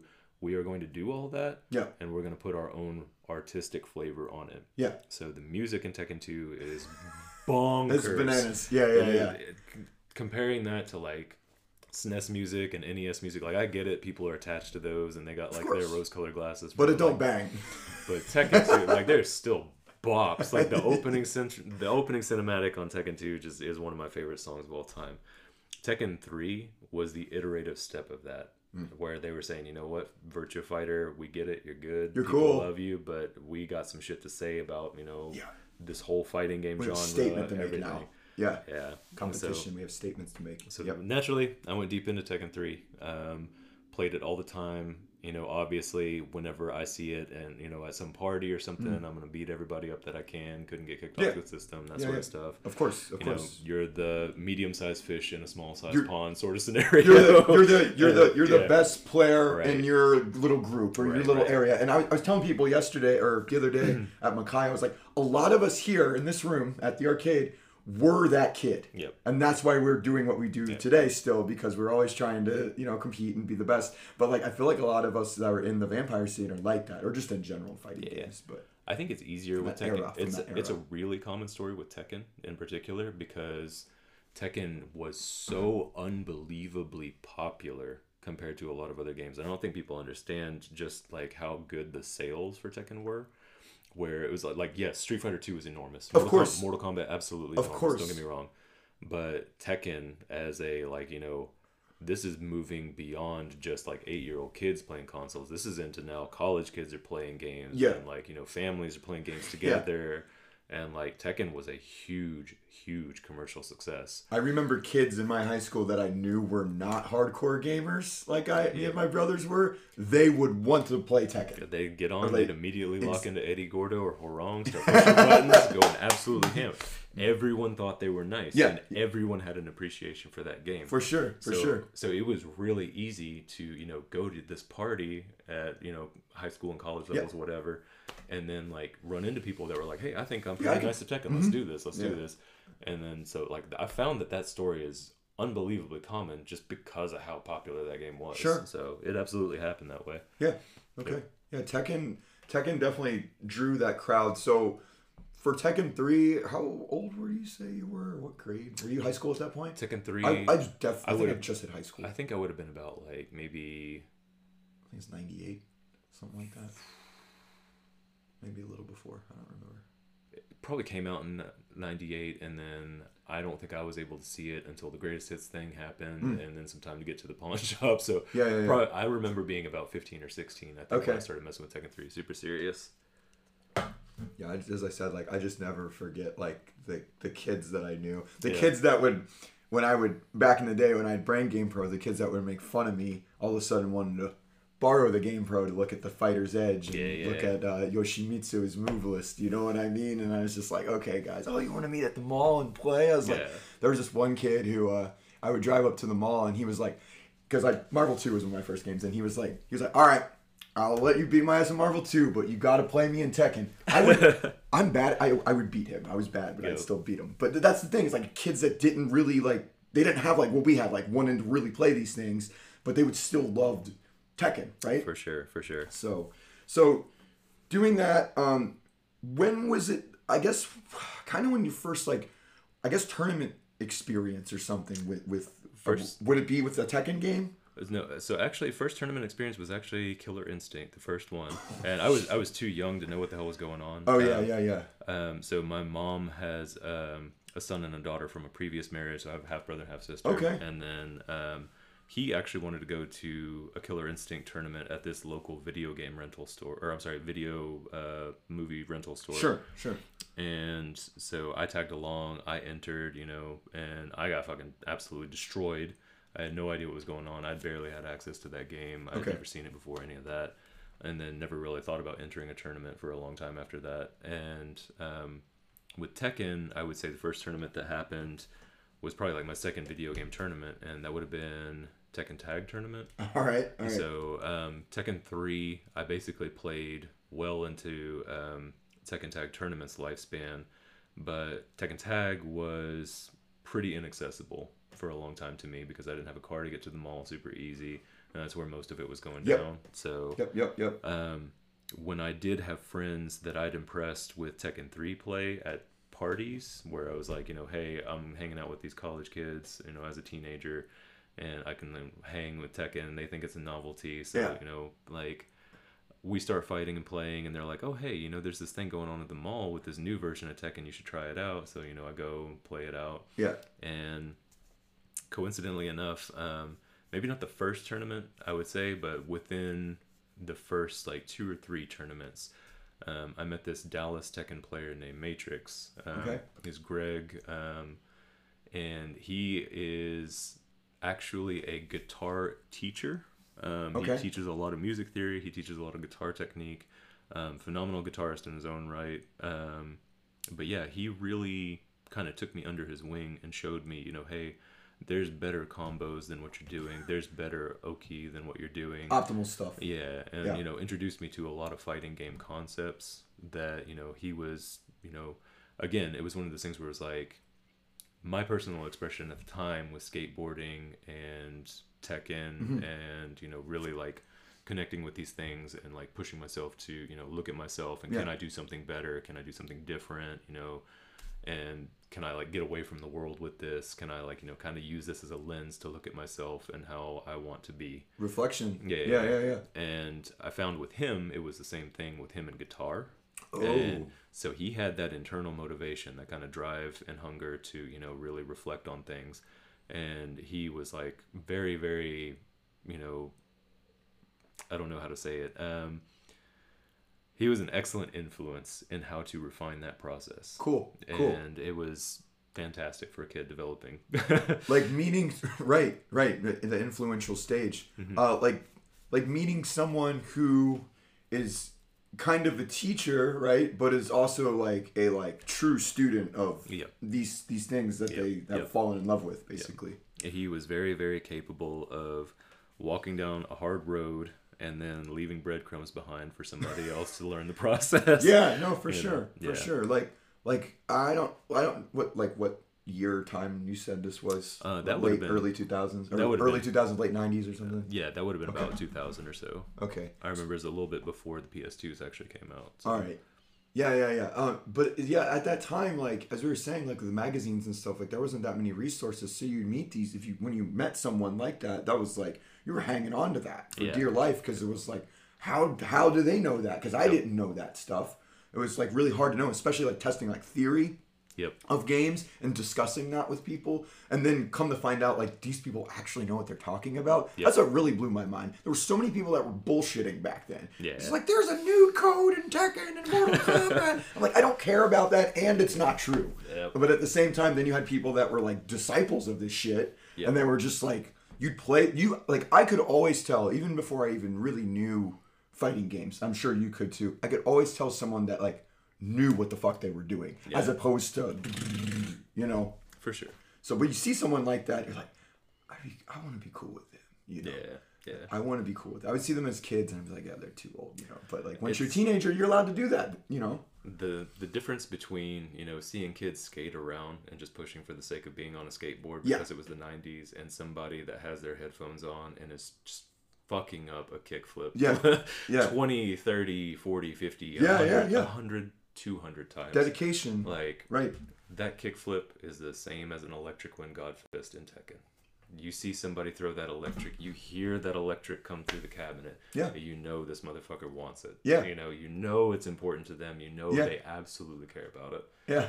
we are going to do all that, Yeah. and we're going to put our own artistic flavor on it. Yeah. So the music in Tekken two is bonkers. It's bananas. Yeah, yeah, And yeah. it- it- comparing that to like S N E S music and N E S music, like I get it, people are attached to those and they got like their course. rose-colored glasses. But it don't like, bang. But Tekken two, like there's still bops. Like the opening cent- the opening cinematic on Tekken two just is one of my favorite songs of all time. Tekken three was the iterative step of that, mm. where they were saying, you know what, Virtua Fighter, we get it, you're good, you're people cool, love you, but we got some shit to say about, you know, yeah. this whole fighting game we have genre, a statement to everything. make now. Yeah, yeah. Competition. So, we have statements to make. So yep. naturally, I went deep into Tekken three. Um, played it all the time. You know, obviously, whenever I see it, and you know, at some party or something, mm. I'm gonna beat everybody up that I can. Couldn't get kicked yeah. off the system, that yeah, sort yeah. of stuff. Of course, of you course. Know, you're the medium-sized fish in a small-sized you're, pond sort of scenario. You're the you're the you're the you're the yeah. best player right. in your little group or right, your little right. area. And I, I was telling people yesterday or the other day at Mackay, I was like, a lot of us here in this room at the arcade were that kid. Yep. And that's why we're doing what we do yep. today still, because we're always trying to, you know, compete and be the best. But like I feel like a lot of us that are in the vampire scene are like that, or just in general fighting yeah. games. But I think it's easier with that Tekken. era, it's that it's a era. really common story with Tekken in particular because Tekken was so unbelievably popular compared to a lot of other games. I don't think people understand just like how good the sales for Tekken were. Where it was like, like yes, Street Fighter two was enormous. Of Mortal course. Com- Mortal Kombat, absolutely Of enormous. course. Don't get me wrong. But Tekken as a, like, you know, this is moving beyond just like eight-year-old kids playing consoles. This is into now college kids are playing games. Yeah. And like, you know, families are playing games together. Yeah. And like Tekken was a huge, huge commercial success. I remember kids in my high school that I knew were not hardcore gamers like I me and my brothers were. They would want to play Tekken. They'd get on, they, they'd immediately lock into Eddie Gordo or Horong, start pushing buttons, going absolutely ham. Everyone thought they were nice, yeah. and everyone had an appreciation for that game. For sure, for so, sure. So it was really easy to, you know, go to this party at, you know, high school and college levels, yeah. whatever, and then like run into people that were like, hey, I think I'm pretty yeah, nice at Tekken. Mm-hmm. Let's do this. Let's yeah. do this. And then so like I found that that story is unbelievably common just because of how popular that game was. Sure. So it absolutely happened that way. Yeah. Okay. Yeah. Tekken. Tekken definitely drew that crowd. So for Tekken three, how old were you? Say you were? What grade? Were you high school at that point? Tekken three. I, I just def- I, I think I would've- just hit high school. I think I would have been about like maybe I think it's ninety-eight, something like that. Maybe a little before. I don't remember. it probably came out in ninety-eight, and then I don't think I was able to see it until the Greatest Hits thing happened, Mm. and then some time to get to the pawn shop. So Yeah, yeah, yeah. probably, I remember being about fifteen or sixteen. I think Okay. when I started messing with Tekken three, super serious. Yeah, I, as I said, like I just never forget like the the kids that I knew, the Yeah. kids that would, when I would back in the day when I had Brain Game Pro, the kids that would make fun of me all of a sudden wanted to borrow the Game Pro to look at the Fighter's Edge and Yeah, yeah, look yeah. at uh, Yoshimitsu's move list. You know what I mean? And I was just like, okay, guys, oh, you want to meet at the mall and play? I was like, Yeah. there was this one kid who uh, I would drive up to the mall and he was like, because I Marvel two was one of my first games, and he was like, he was like, all right. I'll let you beat my ass in Marvel two, but you got to play me in Tekken. I would, I'm bad. I, I would beat him. I was bad, but Yep. I'd still beat him. But that's the thing. It's like kids that didn't really like. They didn't have like what we had, like wanting to really play these things, but they would still loved Tekken, right? For sure, for sure. So, so doing that. Um, when was it? I guess kind of when you first like, I guess tournament experience or something with with. First- would it be with the Tekken game? No, so actually, first tournament experience was actually Killer Instinct, the first one, and I was I was too young to know what the hell was going on. Oh yeah, Um, yeah, yeah. Um, so my mom has um, a son and a daughter from a previous marriage. So I have a half brother, half sister. Okay. And then um, he actually wanted to go to a Killer Instinct tournament at this local video game rental store, or I'm sorry, video uh, movie rental store. Sure, sure. And so I tagged along. I entered, you know, and I got fucking absolutely destroyed. I had no idea what was going on. I'd barely had access to that game. I'd Okay. never seen it before, any of that. And then never really thought about entering a tournament for a long time after that. And um, with Tekken, I would say the first tournament that happened was probably like my second video game tournament. And that would have been Tekken Tag Tournament. All right, all right. So um, Tekken three, I basically played well into um, Tekken Tag Tournament's lifespan. But Tekken Tag was pretty inaccessible for a long time to me because I didn't have a car to get to the mall super easy. and that's where most of it was going Yep. down. So Yep, yep, yep. um, when I did have friends that I'd impressed with Tekken three play at parties, where I was like, you know, hey, I'm hanging out with these college kids, you know, as a teenager, and I can then hang with Tekken, and they think it's a novelty. So, Yeah. you know, like, we start fighting and playing, and they're like, oh, hey, you know, there's this thing going on at the mall with this new version of Tekken. You should try it out. So, you know, I go play it out. Yeah. And coincidentally enough, um, maybe not the first tournament, I would say, but within the first like two or three tournaments, um, I met this Dallas Tekken player named Matrix. Um, Okay. He's Greg, um, and he is actually a guitar teacher. Um, Okay. He teaches a lot of music theory. He teaches a lot of guitar technique. Um, phenomenal guitarist in his own right. Um, but yeah, he really kind of took me under his wing and showed me, you know, hey, there's better combos than what you're doing. There's better Oki than what you're doing. Optimal stuff. Yeah, and Yeah. you know, introduced me to a lot of fighting game concepts that, you know, he was, you know, again, it was one of those things where it was like, my personal expression at the time was skateboarding and Tekken, Mm-hmm. and, you know, really like connecting with these things and like pushing myself to, you know, look at myself and Yeah. can I do something better? Can I do something different? You know, and can I like get away from the world with this? Can I like, you know, kind of use this as a lens to look at myself and how I want to be? Reflection. Yeah, Yeah, yeah, yeah, yeah. And I found with him, it was the same thing with him and guitar. Oh. And so he had that internal motivation, that kind of drive and hunger to, you know, really reflect on things. And he was like very, very, you know, I don't know how to say it. Um, he was an excellent influence in how to refine that process. Cool. Cool. And it was fantastic for a kid developing. Like meeting, right, right, the, the influential stage. Mm-hmm. Uh, like, like meeting someone who is kind of a teacher, right, but is also like a like true student of Yeah. these these things that Yeah. they have Yeah. fallen in love with, basically. He was very, very capable of walking down a hard road and then leaving breadcrumbs behind for somebody else to learn the process. Yeah, no, for You sure, know, for yeah. sure. Like, like I don't, I don't, what, like, what year or time you said this was? Uh, that late would've been- early two thousands, that would've early been- two thousands, late nineties or something. Yeah, that would have been Okay. about two thousand or so. Okay, I remember it was a little bit before the P S twos actually came out. So. all right. Yeah, yeah, yeah. Uh, but yeah, at that time, like as we were saying, like with the magazines and stuff, like there wasn't that many resources. So you'd meet these if you when you met someone like that, that was like you were hanging on to that for Yeah. dear life because it was like, how how do they know that? Because I didn't know that stuff. It was like really hard to know, especially like testing like theory Yep. of games and discussing that with people, and then come to find out like these people actually know what they're talking about. Yep. That's what really blew my mind. There were so many people that were bullshitting back then. Yeah. It's like there's a new code in Tekken and Mortal Kombat. I'm like, I don't care about that, and it's not true. Yep. But at the same time, then you had people that were like disciples of this shit, Yep. and they were just like, you'd play you like I could always tell even before I even really knew fighting games. I'm sure you could too. I could always tell someone that like knew what the fuck they were doing, Yeah. as opposed to, you know. For sure. So when you see someone like that, you're like, I, be, I want to be cool with them, you know. Yeah. Yeah. I want to be cool with them. I would see them as kids, and I'd be like, yeah, they're too old, you know. But like once you're a It's- teenager, you're allowed to do that, you know. The the difference between, you know, seeing kids skate around and just pushing for the sake of being on a skateboard Yeah. because it was the nineties, and somebody that has their headphones on and is just fucking up a kickflip Yeah. Yeah. twenty, thirty, forty, fifty, Yeah, one hundred, yeah, yeah. one hundred, two hundred times. Dedication, Like, right? that kickflip is the same as an electric wind god fist in Tekken. You see somebody throw that electric, you hear that electric come through the cabinet. Yeah. You know this motherfucker wants it. Yeah. You know, you know it's important to them. You know Yeah. they absolutely care about it. Yeah.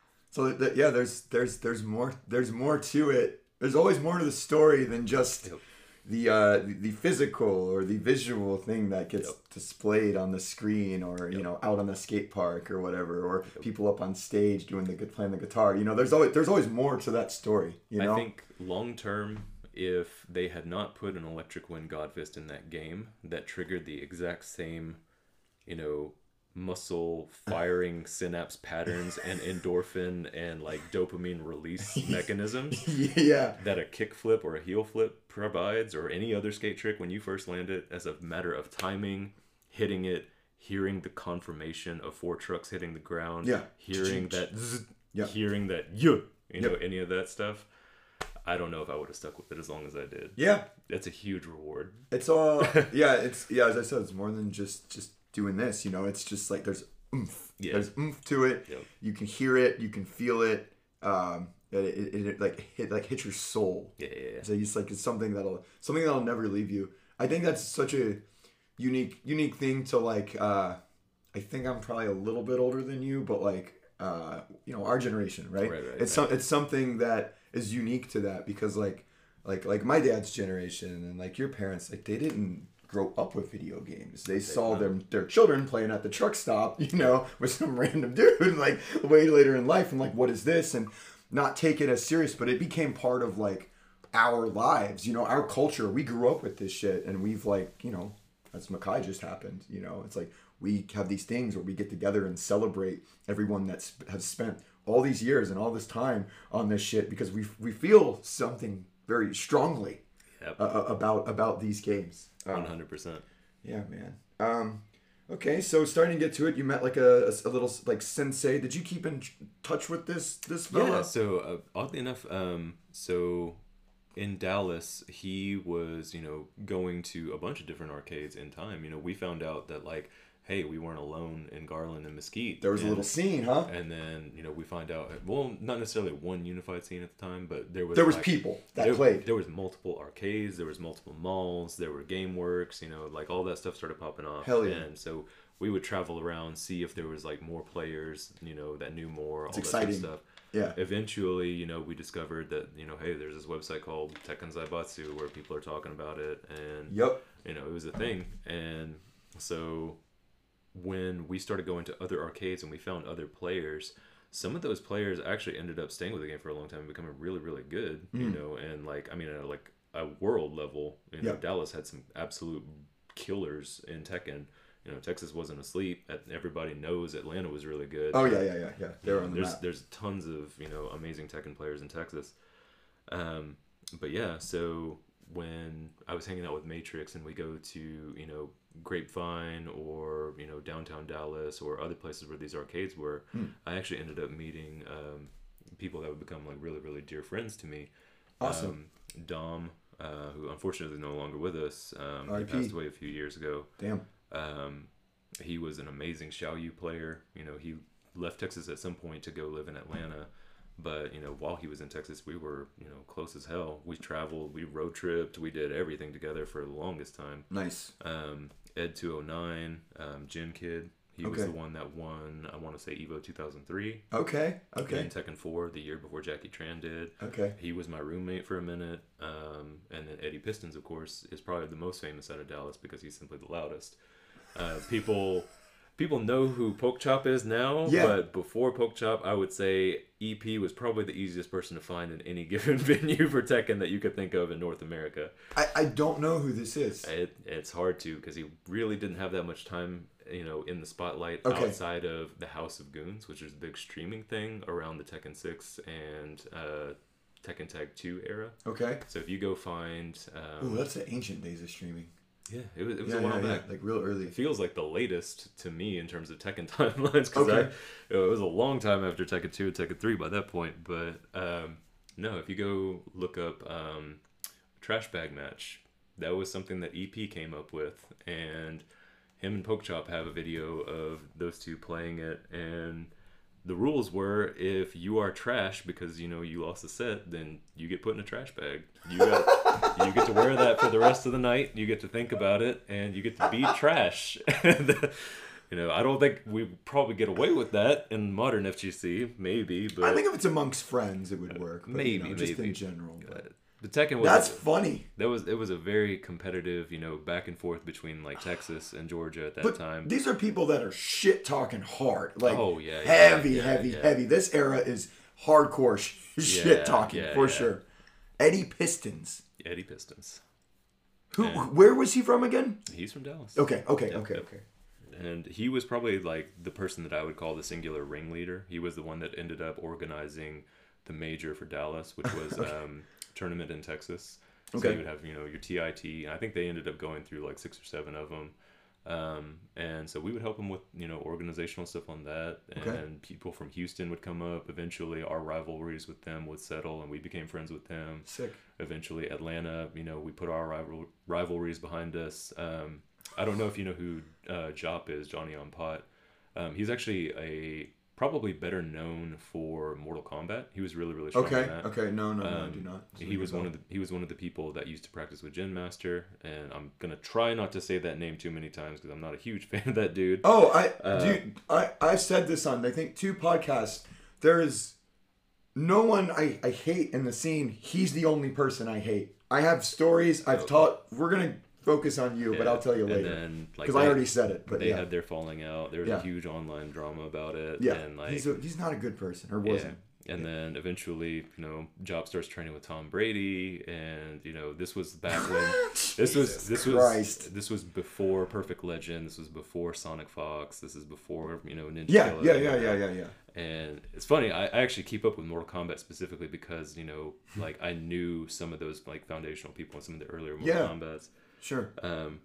So that, yeah, there's there's there's more there's more to it. There's always more to the story than just Yep. the uh the, the physical or the visual thing that gets Yep. displayed on the screen, or you know, out on the skate park or whatever, or people up on stage doing the good playing the guitar. You know, there's always there's always more to that story. You know. I think long term, if they had not put an electric wind god fist in that game that triggered the exact same, you know, muscle firing synapse patterns and endorphin and like dopamine release mechanisms yeah. that a kick flip or a heel flip provides, or any other skate trick when you first land it, as a matter of timing, hitting it, hearing the confirmation of four trucks hitting the ground, Yeah. hearing that zzz, Yeah. hearing that yeah, you know, Yep. any of that stuff. I don't know if I would have stuck with it as long as I did. Yeah. That's a huge reward. It's all, yeah, it's, yeah, as I said, it's more than just, just doing this, you know, it's just like, there's oomph. Yeah. There's oomph to it. Yep. You can hear it, you can feel it. Um, it, it, it, it like hit, like hit your soul. Yeah, yeah, yeah. So it's like, it's something that'll, something that'll never leave you. I think that's such a unique, unique thing to like, uh, I think I'm probably a little bit older than you, but like, uh, you know, our generation, right? Right, right, it's right. some, it's something that is unique to that because like, like, like my dad's generation and like your parents, like they didn't grow up with video games. They saw them, their children playing at the truck stop, you know, with some random dude like way later in life and like, what is this? And not take it as serious, but it became part of like our lives, you know, our culture. We grew up with this shit and we've like, you know, as Makai just happened, you know, it's like, we have these things where we get together and celebrate everyone that has spent all these years and all this time on this shit because we we feel something very strongly Yep. uh, about about these games. Um, one hundred percent. yeah, man. Um, okay, so starting to get to it, you met like a, a, a little like sensei. Did you keep in touch with this this fella? Yeah, so uh, oddly enough, um, so in Dallas, he was, you know, going to a bunch of different arcades in time. You know, we found out that like, hey, we weren't alone in Garland and Mesquite. There was and, a little scene, huh? And then, you know, we find out, well, not necessarily one unified scene at the time, but there was There was like, people that there, played. There was multiple arcades, there was multiple malls, there were game works, you know, like all that stuff started popping off. Hell yeah. And so we would travel around, see if there was like more players, you know, that knew more, all It's that sort of exciting. stuff. Yeah. Eventually, you know, we discovered that, you know, hey, there's this website called Tekken Zaibatsu where people are talking about it, and Yep. you know, it was a thing. And so when we started going to other arcades and we found other players, some of those players actually ended up staying with the game for a long time and becoming really, really good, you know, and like, I mean, at like a world level, you know, Yeah. Dallas had some absolute killers in Tekken. You know, Texas wasn't asleep. Everybody knows Atlanta was really good. Oh yeah, yeah, yeah, yeah. They were You know, on the there's map. there's tons of, you know, amazing Tekken players in Texas. Um, but yeah, so when I was hanging out with Matrix and we go to, you know, Grapevine or, you know, downtown Dallas or other places where these arcades were, Hmm. I actually ended up meeting um, people that would become like really, really dear friends to me. Awesome. Um, Dom, uh, who unfortunately is no longer with us. Um, he R I P. passed away a few years ago. Damn. Um, he was an amazing Xiaoyu player. You know, he left Texas at some point to go live in Atlanta. But, you know, while he was in Texas, we were, you know, close as hell. We traveled, we road tripped, we did everything together for the longest time. Nice. Um, Ed two oh nine, um, Jin Kid, he was Okay. the one that won, I want to say, Evo two thousand three. Okay. Okay. In Tekken four, the year before Jackie Tran did. Okay. He was my roommate for a minute. Um, and then Eddie Pistons, of course, is probably the most famous out of Dallas because he's simply the loudest. Uh, people people know who Poke Chop is now, Yeah. but before Poke Chop, I would say E P was probably the easiest person to find in any given venue for Tekken that you could think of in North America. I, I don't know who this is. It, it's hard to because he really didn't have that much time, you know, in the spotlight Okay. outside of the House of Goons, which is a big streaming thing around the Tekken six and uh, Tekken Tag two era. Okay. So if you go find, um, Ooh, that's the ancient days of streaming. yeah, it was, it was Yeah, a while yeah, yeah. back. Like real early. It feels like the latest to me in terms of Tekken timelines because Okay. I it was a long time after Tekken two and Tekken three by that point. But um, no, if you go look up um, Trash Bag Match, that was something that E P came up with, and him and Poke Chop have a video of those two playing it, and the rules were if you are trash because you know you lost the set, then you get put in a trash bag. You got you get to wear that for the rest of the night. You get to think about it, and you get to be trash. You know, I don't think we probably get away with that in modern F G C, maybe, but I think if it's amongst friends, it would work. But, maybe, you know, just maybe. in general. But. uh, the Tekken was That's funny. that was it was a very competitive, you know, back and forth between like Texas and Georgia at that But time. these are people that are shit talking hard. Like Oh, yeah, yeah, heavy, yeah, heavy, yeah. heavy. This era is hardcore sh- shit talking yeah, for yeah. sure. Eddie Pistons. Eddie Pistons. Who? And- Where was he from again? He's from Dallas. Okay, okay, Yep, okay, yep. okay. And he was probably like the person that I would call the singular ringleader. He was the one that ended up organizing the major for Dallas, which was um, a tournament in Texas. So Okay. you would have, you know, your T I T. And I think they ended up going through like six or seven of them. Um, and so we would help him with, you know, organizational stuff on that. And Okay. people from Houston would come up. Eventually, our rivalries with them would settle, and we became friends with them. Sick. Eventually, Atlanta, you know, we put our rival- rivalries behind us. Um, I don't know if you know who uh, Jop is, Johnny on Pot. Um, he's actually a probably better known for Mortal Kombat. He was really, really strong Okay. in that. Okay. No, no, no, I Um, do not. he was one of the he was one of the people that used to practice with Gen Master, and I'm gonna try not to say that name too many times because I'm not a huge fan of that dude. Oh, I, Uh, dude, I, I've said this on, I think, two podcasts. There is no one I, I hate in the scene. He's the only person I hate. I have stories I've taught. We're going to focus on you, but Yeah, I'll tell you and later. then, like, Because I they- already said it, but they yeah. had their falling out. There was Yeah. a huge online drama about it. yeah, and like he's, a, he's not a good person, or yeah. wasn't. And then eventually, you know, Job starts training with Tom Brady, and you know, this was back when this was this was Christ. this was before Perfect Legend. This was before Sonic Fox. This is before, you know, Ninja Yeah, Killer. yeah, yeah, yeah, yeah, yeah. And it's funny, I, I actually keep up with Mortal Kombat specifically because, you know, like I knew some of those like foundational people in some of the earlier Mortal Yeah. Kombats. Sure. Um,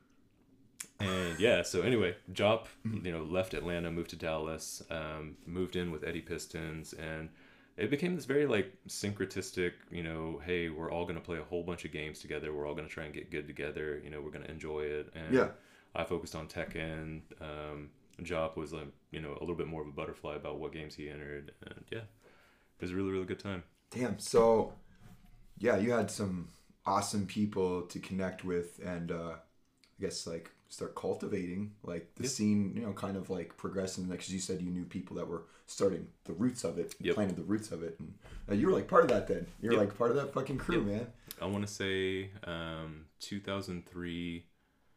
and yeah, so anyway, Jop, you know, left Atlanta, moved to Dallas, um, moved in with Eddie Pistons, and it became this very like syncretistic, you know, hey, we're all gonna play a whole bunch of games together. We're all gonna try and get good together. You know, we're gonna enjoy it. And Yeah. I focused on Tekken. Um, Jop was like, you know, a little bit more of a butterfly about what games he entered, and yeah, it was a really, really good time. Damn. So, yeah, you had some awesome people to connect with, and uh, I guess like start cultivating like the Yep. scene. You know, kind of like progressing. Because you said you knew people that were starting the roots of it, Yep. planted the roots of it, and uh, you were like part of that. Then you're Yep. like part of that fucking crew, Yep. man. I want to say um, two thousand three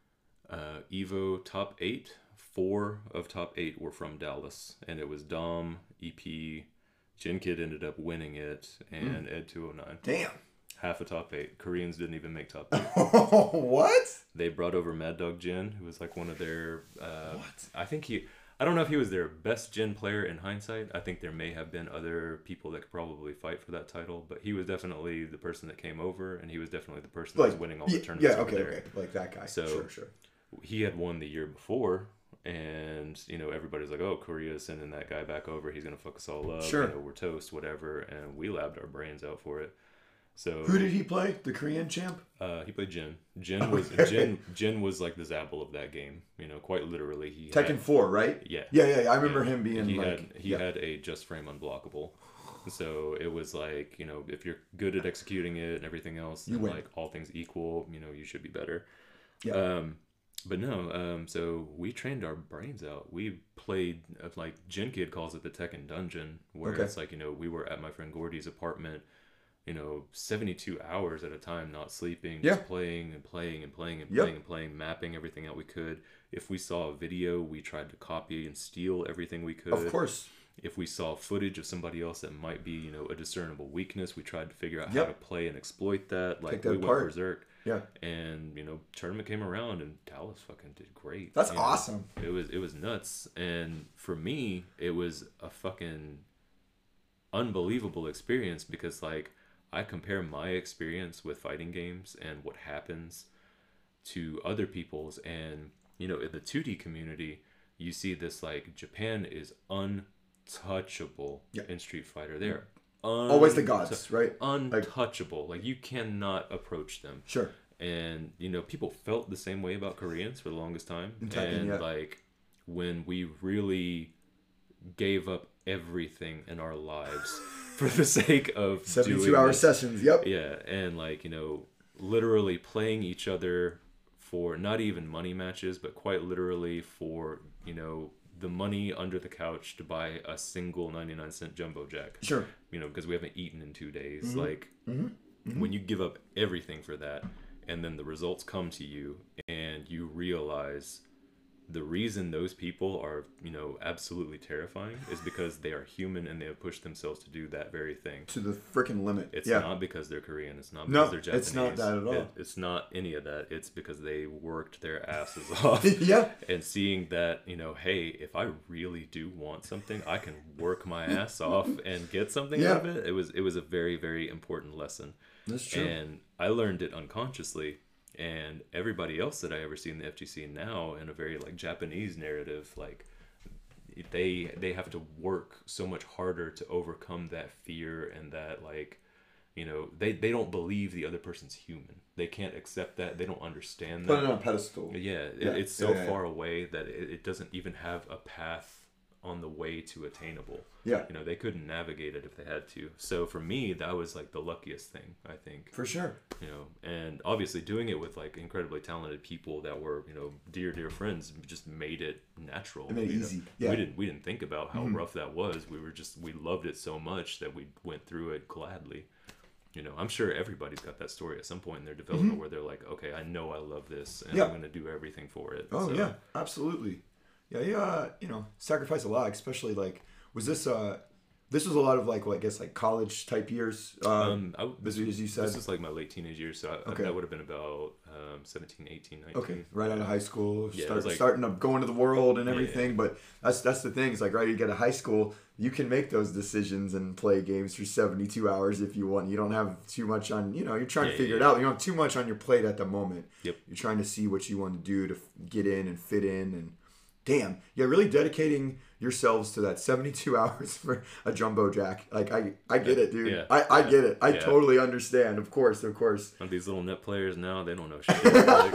uh, Evo top eight. Four of top eight were from Dallas, and it was Dom, E P, Gen Kid ended up winning it, and Hmm. Ed two oh nine. Damn. Half a top eight. Koreans didn't even make top eight. What? They brought over Mad Dog Jin, who was like one of their. Uh, what? I think he. I don't know if he was their best Jin player in hindsight. I think there may have been other people that could probably fight for that title, but he was definitely the person that came over, and he was definitely the person that Like was winning all the yeah, tournaments yeah, over okay, there. okay, like that guy. So- sure, sure. He had won the year before, and you know everybody's like, "Oh, Korea's sending that guy back over. He's gonna fuck us all up. Sure. You know, we're toast, whatever." And we labbed our brains out for it. So Who did he play? The Korean champ? Uh, he played Jin. Jin was Okay. Jin. Jin was like the Zabble of that game. You know, quite literally. He Tekken had, four, right? Yeah. Yeah, yeah, yeah. I remember Yeah. him being he like. had he yeah. had a just frame unblockable. So it was like, you know, if you're good at executing it and everything else, You then win. like all things equal, you know, you should be better. Yeah. Um, but no, um, so we trained our brains out. We played uh, like Gen Kid calls it the Tekken dungeon, where Okay. it's like, you know, we were at my friend Gordy's apartment, you know, seventy-two hours at a time, not sleeping, Yeah. just playing and playing and playing and Yep. playing and playing, mapping everything out we could. If we saw a video, we tried to copy and steal everything we could. Of course. If we saw footage of somebody else that might be, you know, a discernible weakness, we tried to figure out Yep. how to play and exploit that. Like Take that we went apart. berserk. Yeah. And, you know, tournament came around and Dallas fucking did great. That's you know? awesome. It was it was nuts. And for me, it was a fucking unbelievable experience because like I compare my experience with fighting games and what happens to other people's, and you know, in the two D community, you see this like Japan is untouchable Yeah. in Street Fighter. They're Always the un- gods, right? Untouchable. Like, you cannot approach them. Sure. And you know, people felt the same way about Koreans for the longest time. In Tekken, and yeah. like when we really gave up everything in our lives for the sake of seventy-two doing hour this. sessions. Yep. Yeah, and like, you know, literally playing each other for not even money matches, but quite literally for, you know, the money under the couch to buy a single ninety-nine cent jumbo jack. Sure. You know, because we haven't eaten in two days. Mm-hmm. Like, when you give up everything for that, and then the results come to you, and you realize the reason those people are, you know, absolutely terrifying is because they are human and they have pushed themselves to do that very thing. To the freaking limit. It's yeah. not because they're Korean. It's not No, because they're Japanese. it's not that at all. It- it's not any of that. It's because they worked their asses off. Yeah. And seeing that, you know, hey, if I really do want something, I can work my ass off and get something Yeah. out of it. It was it was a very, very important lesson. That's true. And I learned it unconsciously. And everybody else that I ever see in the F G C now, in a very like Japanese narrative, like they they have to work so much harder to overcome that fear and that like, you know, they, they don't believe the other person's human. They can't accept that. They don't understand that. Put it on a pedestal. Yeah, it, Yeah. it's so Yeah, yeah, yeah. far away that it, it doesn't even have a path on the way to attainable. Yeah. You know, they couldn't navigate it if they had to. So for me, that was like the luckiest thing, I think. For sure. You know, and obviously doing it with like incredibly talented people that were, you know, dear, dear friends just made it natural. It made it you know. easy. Yeah. We didn't we didn't think about how Mhm. rough that was. We were just we loved it so much that we went through it gladly. You know, I'm sure everybody's got that story at some point in their development Mhm. where they're like, okay, I know I love this and Yeah. I'm going to do everything for it. Oh So, yeah, absolutely. Yeah, yeah. Uh, you know, sacrifice a lot, especially like, was this uh, this was a lot of like, well, I guess like college type years. Um, Um, I, as, as you said. This is like my late teenage years, so I, Okay. that would have been about um, seventeen, eighteen, nineteen. Okay, right out of high school, Yeah, it start, was like- starting up, going to the world and Yeah, everything. yeah. But that's that's the thing. It's like right, you get to high school, you can make those decisions and play games for seventy-two hours if you want. You don't have too much on. You know, you're trying Yeah, to figure yeah, it out. You don't have too much on your plate at the moment. Yep. You're trying to see what you want to do to f- get in and fit in and. Damn, yeah, really dedicating yourselves to that seventy-two hours for a jumbo jack. Like I, I get it, dude. Yeah. I, I get it. I Yeah. totally understand. Of course, of course. And these little net players now, they don't know shit. Like,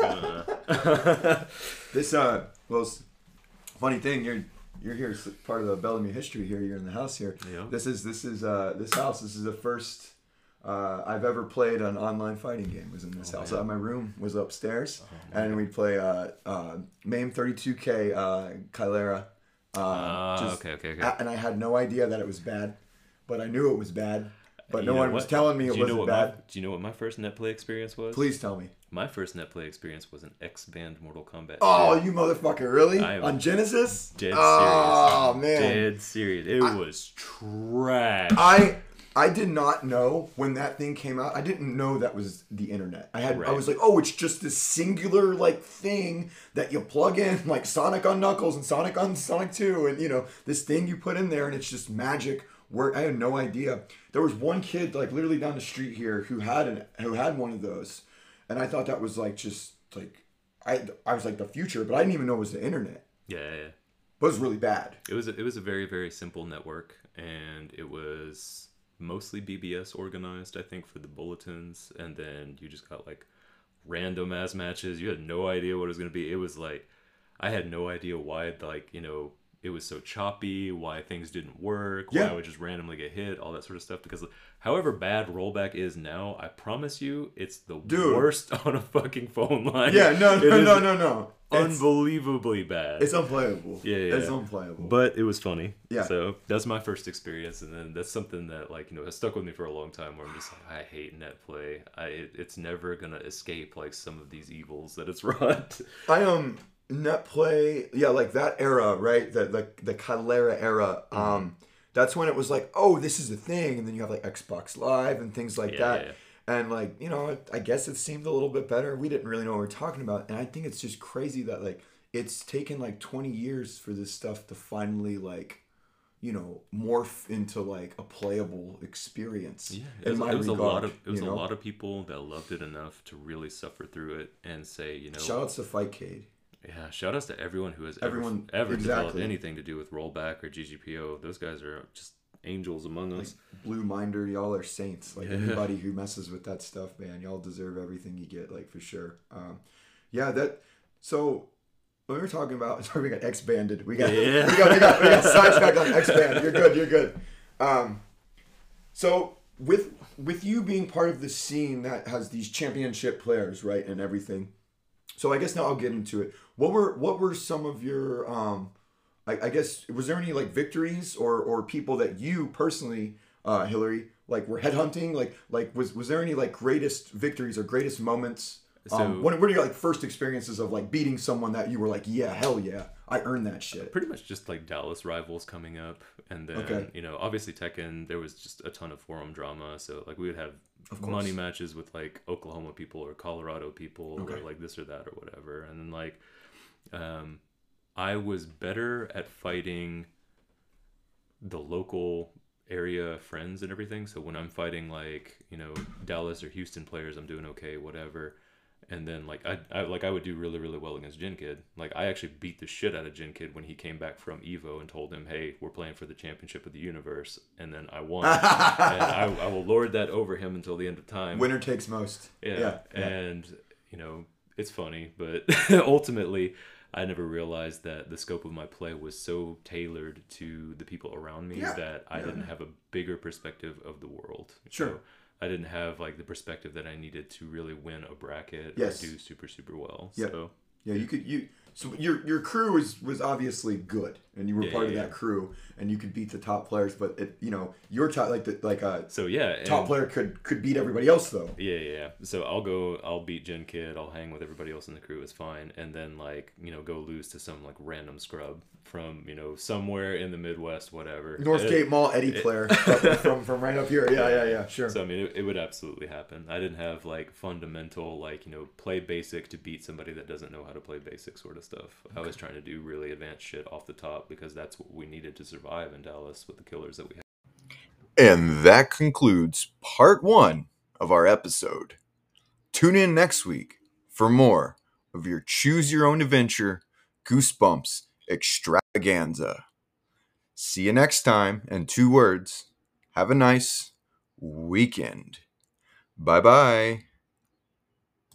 uh, This uh, well, s- funny thing, you're you're here, s- part of the Bellamy history here. You're in the house here. Yeah. This is this is uh this house. This is the first uh, I've ever played an online fighting game. Was in this Oh, house. man. Uh, my room was upstairs, Oh, and we'd play uh, uh, MAME thirty-two K uh, Chimera. Uh, Ah, okay, okay, okay. a- and I had no idea that it was bad, but I knew it was bad. But You no know one was what? telling me it Do you know wasn't what my- bad. do you know what my first net play experience was? Please tell me. My first net play experience was an X-Band Mortal Kombat. Oh, two. you motherfucker! Really? I am On Genesis? Dead serious. Oh man! Dead serious. It I- was trash. I I did not know when that thing came out. I didn't know that was the internet. I had I Right. was like, oh, it's just this singular like thing that you plug in, like Sonic on Knuckles and Sonic on Sonic two, and you know this thing you put in there, and it's just magic. Where I had no idea. There was one kid like literally down the street here who had an who had one of those, and I thought that was like just like I I was like the future, but I didn't even know it was the internet. yeah, yeah, yeah. But it was really bad. It was a, it was a very very simple network, and it was mostly B B S organized, I think, for the bulletins, and then you just got like random ass matches. You had no idea what it was gonna be. It was like I had no idea why like you know it was so choppy, why things didn't work, why Yeah. I would just randomly get hit, all that sort of stuff. Because however bad rollback is now, I promise you, it's the Dude. worst on a fucking phone line. Yeah, no, It no, is no, no, no. It's, unbelievably bad. it's unplayable. Yeah, yeah, It's yeah. unplayable. But it was funny. Yeah. So that's my first experience, and then that's something that like you know has stuck with me for a long time. Where I'm just like, I hate net play. I it, it's never gonna escape like some of these evils that it's wrought. I um net play, yeah, like that era, right? The the the Calera era. Mm-hmm. Um, that's when it was like, oh, this is a thing, and then you have like Xbox Live and things like Yeah, that. yeah, yeah. And like you know, I guess it seemed a little bit better. We didn't really know what we were talking about, and I think it's just crazy that like it's taken like twenty years for this stuff to finally like, you know, morph into like a playable experience. Yeah, it in was, my it was a regard, lot of it was you a know? lot of people that loved it enough to really suffer through it and say, you know, Shout outs to Fightcade. yeah, shout outs to everyone who has Everyone- ever ever developed exactly. anything to do with rollback or G G P O. Those guys are just angels among Like us. Blue Minder, y'all are saints. Like Yeah. anybody who messes with that stuff, man, y'all deserve everything you get, like for sure. Um, yeah, that. So when we were talking about, sorry, we got X banded. We got, Yeah. we got, we got, we got sidetracked on X band. You're good. You're good. Um, so with with you being part of the scene that has these championship players, right, and everything. So I guess now I'll get into it. What were what were some of your um, I, I guess was there any like victories or or people that you personally, uh, Hillary, like were headhunting? Like like was was there any like greatest victories or greatest moments? So- um, what, what are your like first experiences of like beating someone that you were like, yeah, hell yeah, I earned that shit. Pretty much just like Dallas rivals coming up, and then Okay. you know obviously Tekken, there was just a ton of forum drama, so like we would have Of course. money matches with like Oklahoma people or Colorado people Okay. or like this or that or whatever, and then like um I was better at fighting the local area friends and everything. So when I'm fighting like you know Dallas or Houston players, I'm doing okay, whatever. And then like I, I like I would do really really well against Jin Kid. Like I actually beat the shit out of Jin Kid when he came back from Evo and told him, "Hey, we're playing for the championship of the universe." And then I won. And I, I will lord that over him until the end of time. Winner takes most. Yeah. Yeah, yeah. And you know, it's funny, but ultimately I never realized that the scope of my play was so tailored to the people around me Yeah, that I yeah. didn't have a bigger perspective of the world. Sure. So I didn't have like the perspective that I needed to really win a bracket Yes. or do super super well. Yep. So Yeah, you could you so your your crew was was obviously good, and you were Yeah, part yeah, of yeah. that crew, and you could beat the top players. But it, you know, your top like the like a so yeah, top and- player could could beat everybody else though. Yeah, yeah, yeah. So I'll go, I'll beat Jin Kid, I'll hang with everybody else in the crew, it's fine. And then, like, you know, go lose to some, like, random scrub from, you know, somewhere in the Midwest, whatever. Northgate It- Mall, Eddie it- Claire from from right up here. Yeah, yeah, yeah. Sure. So, I mean, it, it would absolutely happen. I didn't have, like, fundamental, like, you know, play basic to beat somebody that doesn't know how to play basic sort of stuff. I was trying to do really advanced shit off the top because that's what we needed to survive in Dallas with the killers that we had. And that concludes part one of our episode. Tune in next week for more of your Choose Your Own Adventure Goosebumps extravaganza. See you next time, and two words, have a nice weekend. Bye bye.